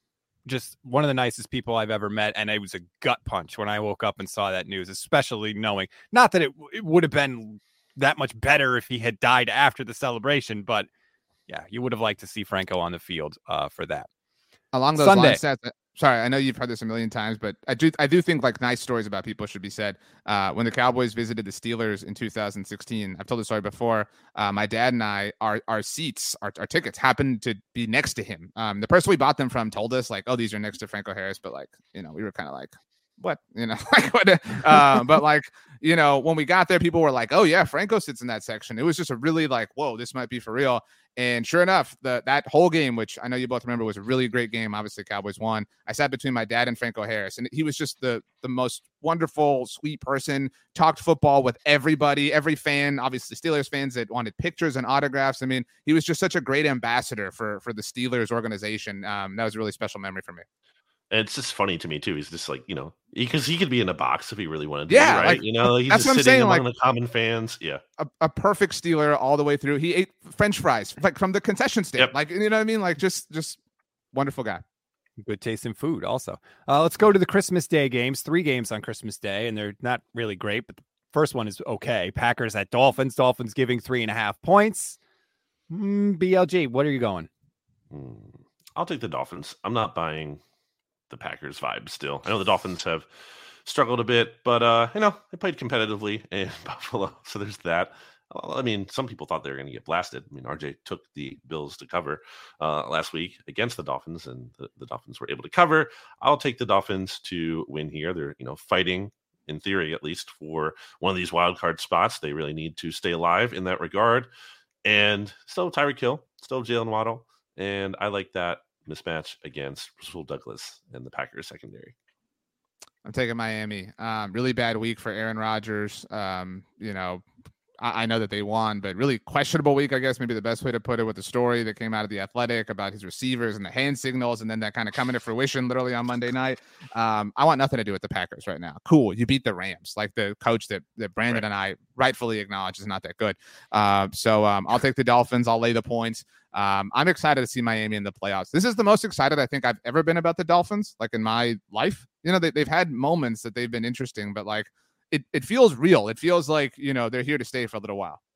just one of the nicest people I've ever met. And it was a gut punch when I woke up and saw that news, especially knowing not that it, it would have been that much better if he had died after the celebration, but yeah, you would have liked to see Franco on the field uh, for that. Along those Sunday. lines, Seth, sorry, I know you've heard this a million times, but I do I do think like nice stories about people should be said. Uh, when the Cowboys visited the Steelers in two thousand sixteen, I've told the story before. Uh, my dad and I, our our seats, our, our tickets happened to be next to him. Um, the person we bought them from told us like, "Oh, these are next to Franco Harris," but like, you know, we were kind of like, "What?" You know, like what? Uh, but like, you know, when we got there, people were like, "Oh yeah, Franco sits in that section." It was just a really like, "Whoa, this might be for real." And sure enough, the that whole game, which I know you both remember, was a really great game. Obviously, Cowboys won. I sat between my dad and Franco Harris, and he was just the the most wonderful, sweet person. Talked football with everybody, every fan, obviously Steelers fans that wanted pictures and autographs. I mean, he was just such a great ambassador for for the Steelers organization. Um, that was a really special memory for me. And it's just funny to me too. He's just like, you know, because he, he could be in a box if he really wanted to. Yeah, be, right. Like, you know, he's that's just what I'm sitting saying, among like, the common fans. Yeah, a, a perfect Steeler all the way through. He ate French fries like from the concession stand. Yep. Like, you know what I mean? Like, just just wonderful guy. Good taste in food also. Uh, let's go to the Christmas Day games. Three games on Christmas Day, and they're not really great, but the first one is okay. Packers at Dolphins. Dolphins giving three and a half points. Mm, B L G, what are you going? Mm, I'll take the Dolphins. I'm not buying the Packers vibe still. I know the Dolphins have struggled a bit, but uh, you know, they played competitively in Buffalo, so there's that. I mean, some people thought they were going to get blasted. I mean, R J took the Bills to cover uh, last week against the Dolphins, and the, the Dolphins were able to cover. I'll take the Dolphins to win here. They're, you know, fighting, in theory at least, for one of these wild card spots. They really need to stay alive in that regard. And still Tyreek Hill, still Jalen Waddle, and I like that mismatch against Rasul Douglas and the Packers secondary. I'm taking Miami. Um, really bad week for Aaron Rodgers. Um, you know, I, I know that they won, but really questionable week, I guess, maybe the best way to put it, with the story that came out of The Athletic about his receivers and the hand signals, and then that kind of coming to fruition literally on Monday night. Um, I want nothing to do with the Packers right now. Cool. You beat the Rams, like the coach that, that Brandon right. and I rightfully acknowledge is not that good. Uh, so um, I'll take the Dolphins. I'll lay the points. Um, I'm excited to see Miami in the playoffs. This is the most excited I think I've ever been about the Dolphins, like in my life. You know, they, they've had moments that they've been interesting, but like it, it feels real. It feels like, you know, they're here to stay for a little while.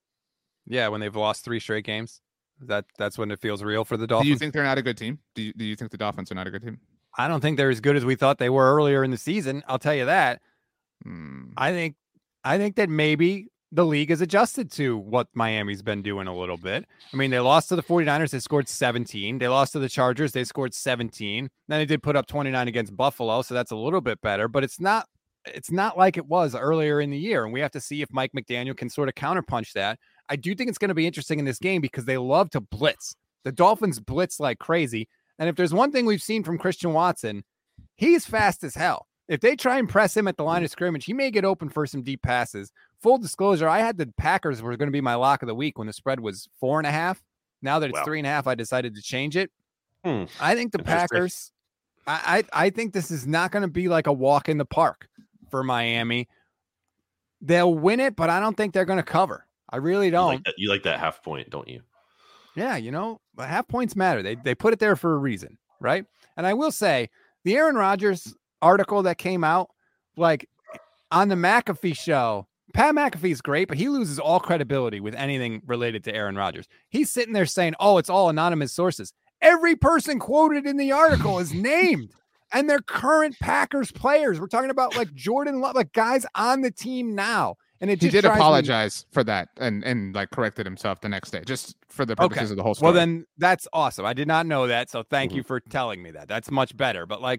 Yeah, when they've lost three straight games, that that's when it feels real for the Dolphins. Do you think they're not a good team? Do you, do you think the Dolphins are not a good team? I don't think they're as good as we thought they were earlier in the season. I'll tell you that. Hmm. I think, I think that maybe the league has adjusted to what Miami's been doing a little bit. I mean, they lost to the 49ers. They scored seventeen. They lost to the Chargers. They scored seventeen. Then they did put up twenty-nine against Buffalo. So that's a little bit better, but it's not, it's not like it was earlier in the year. And we have to see if Mike McDaniel can sort of counterpunch that. I do think it's going to be interesting in this game because they love to blitz. The Dolphins blitz like crazy. And if there's one thing we've seen from Christian Watson, he's fast as hell. If they try and press him at the line of scrimmage, he may get open for some deep passes. Full disclosure, I had the Packers were going to be my lock of the week when the spread was four and a half. Now that it's wow. three and a half, I decided to change it. Hmm. I think the Packers, I, I I think this is not going to be like a walk in the park for Miami. They'll win it, but I don't think they're going to cover. I really don't. You like that, you like that half point, don't you? Yeah, you know, half points matter. They they put it there for a reason, right? And I will say, the Aaron Rodgers article that came out, like on the McAfee show, Pat McAfee's great, but he loses all credibility with anything related to Aaron Rodgers. He's sitting there saying, oh, it's all anonymous sources. Every person quoted in the article is named, and they're current Packers players. We're talking about like Jordan Love, like guys on the team now. And it he just did apologize me. for that and, and like corrected himself the next day, just for the purposes okay. of the whole story. Well, then that's awesome. I did not know that. So thank mm-hmm. you for telling me that. That's much better. But like,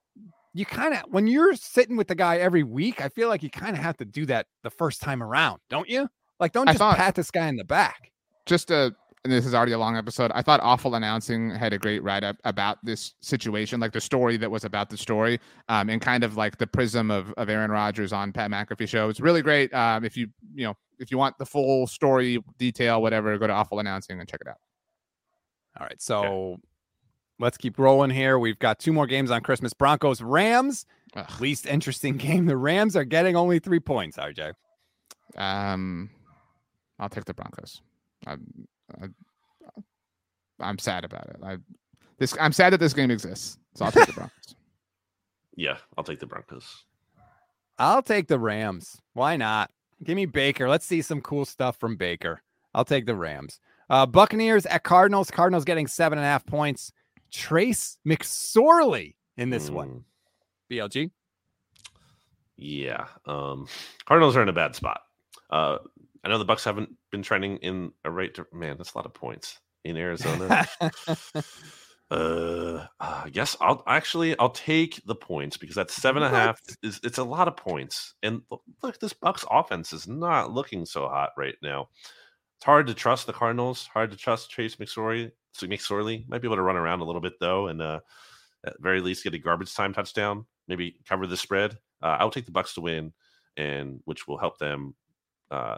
you kind of, when you're sitting with the guy every week, I feel like you kind of have to do that the first time around, don't you? Like, don't just thought, pat this guy in the back. Just a, and this is already a long episode. I thought Awful Announcing had a great write-up about this situation, like the story that was about the story, um, and kind of like the prism of, of Aaron Rodgers on Pat McAfee show. It's really great. Um, if you, you know, if you want the full story, detail, whatever, go to Awful Announcing and check it out. All right. So okay. let's keep rolling here. We've got two more games on Christmas. Broncos, Rams. Ugh. Least interesting game. The Rams are getting only three points, R J. Um, I'll take the Broncos. I, I, I'm sad about it. I this I'm sad that this game exists, so I'll take the Broncos. Yeah, I'll take the Broncos. I'll take the Rams. Why not? Give me Baker. Let's see some cool stuff from Baker. I'll take the Rams. Uh, Buccaneers at Cardinals. Cardinals getting seven and a half points. Trace McSorley in this mm. one. B L G. Yeah. Um, Cardinals are in a bad spot. Uh, I know the Bucs haven't been trending in a right. To, man, that's a lot of points in Arizona. uh, I guess I'll actually I'll take the points because that's seven and a half. Is it's a lot of points. And look, this Bucs offense is not looking so hot right now. It's hard to trust the Cardinals. Hard to trust Trace McSorley. So McSorley might be able to run around a little bit though, and uh, at the very least get a garbage time touchdown. Maybe cover the spread. Uh, I'll take the Bucs to win, and which will help them. Uh,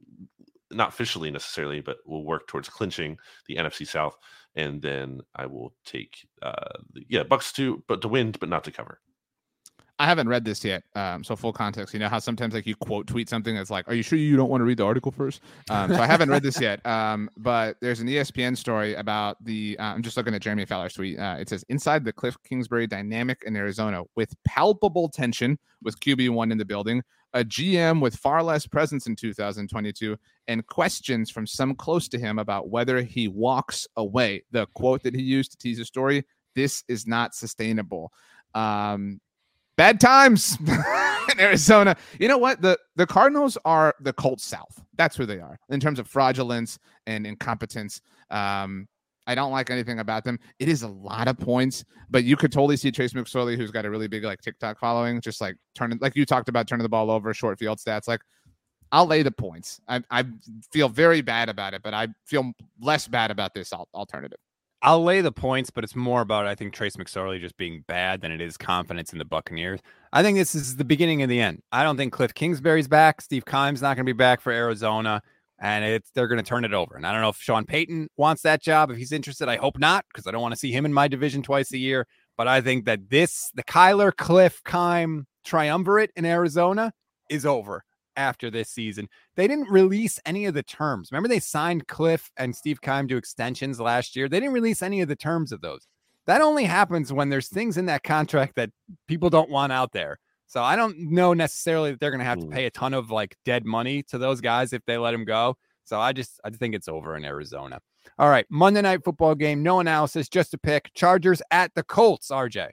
not officially necessarily, but we'll work towards clinching the N F C South, and then I will take uh, the, yeah Bucs to but to win, but not to cover. I haven't read this yet, um, so full context. You know how sometimes like you quote tweet something that's like, "Are you sure you don't want to read the article first?" Um, so I haven't read this yet, um, but there's an E S P N story about the. Uh, I'm just looking at Jeremy Fowler's tweet. Uh, it says inside the Cliff Kingsbury dynamic in Arizona with palpable tension with Q B one in the building, a G M with far less presence in two thousand twenty-two, and questions from some close to him about whether he walks away. The quote that he used to tease the story: "This is not sustainable." Um, Bad times in Arizona. You know what? The the Cardinals are the Colts South. That's who they are in terms of fraudulence and incompetence. Um, I don't like anything about them. It is a lot of points, but you could totally see Trace McSorley, who's got a really big like TikTok following, just like turning, like you talked about, turning the ball over, short field stats. Like, I'll lay the points. I, I feel very bad about it, but I feel less bad about this alternative. I'll lay the points, but it's more about, I think, Trace McSorley just being bad than it is confidence in the Buccaneers. I think this is the beginning of the end. I don't think Cliff Kingsbury's back. Steve Keim's not going to be back for Arizona, and it's they're going to turn it over. And I don't know if Sean Payton wants that job. If he's interested, I hope not, because I don't want to see him in my division twice a year. But I think that this, the Kyler, Cliff, Keim triumvirate in Arizona is over after this season. They didn't release any of the terms. Remember, they signed Cliff and Steve Keim to extensions last year. They didn't release any of the terms of those. That only happens when there's things in that contract that people don't want out there. So I don't know necessarily that they're going to have to pay a ton of like dead money to those guys if they let him go. So I just, I think it's over in Arizona. All right. Monday night football game. No analysis, just a pick. Chargers at the Colts, R J.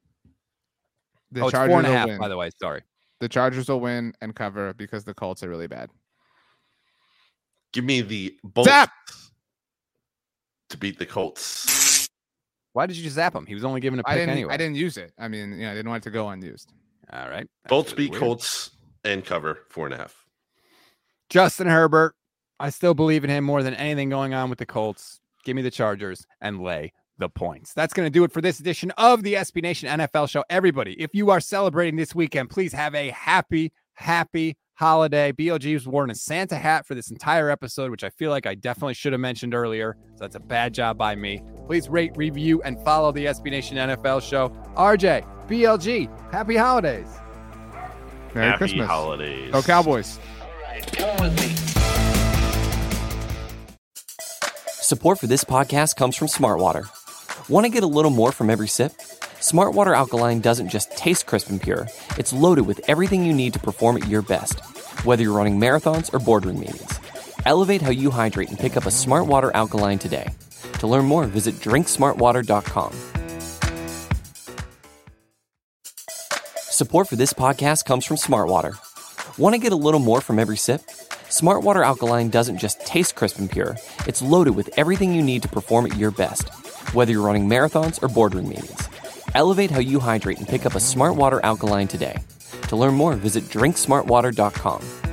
The oh, it's Chargers four and a half, win. by the way. Sorry. The Chargers will win and cover because the Colts are really bad. Give me the Bolts Zap! to beat the Colts. Why did you zap him? He was only given a pick I didn't, anyway. I didn't use it. I mean, yeah, I didn't want it to go unused. All right. Bolts beat weird. Colts and cover four and a half. Justin Herbert. I still believe in him more than anything going on with the Colts. Give me the Chargers and lay the points. That's going to do it for this edition of the S B Nation N F L show. Everybody, if you are celebrating this weekend, please have a happy, happy holiday. B L G was wearing a Santa hat for this entire episode, which I feel like I definitely should have mentioned earlier. So that's a bad job by me. Please rate, review, and follow the S B Nation N F L show. R J, B L G, happy holidays. Merry happy Christmas. holidays. Go Cowboys. All right, come with me. Support for this podcast comes from Smartwater. Want to get a little more from every sip? Smartwater Alkaline doesn't just taste crisp and pure. It's loaded with everything you need to perform at your best, whether you're running marathons or boardroom meetings. Elevate how you hydrate and pick up a Smartwater Alkaline today. To learn more, visit drink smart water dot com. Support for this podcast comes from Smartwater. Want to get a little more from every sip? Smartwater Alkaline doesn't just taste crisp and pure. It's loaded with everything you need to perform at your best, whether you're running marathons or boardroom meetings. Elevate how you hydrate and pick up a Smartwater Alkaline today. To learn more, visit drink smart water dot com.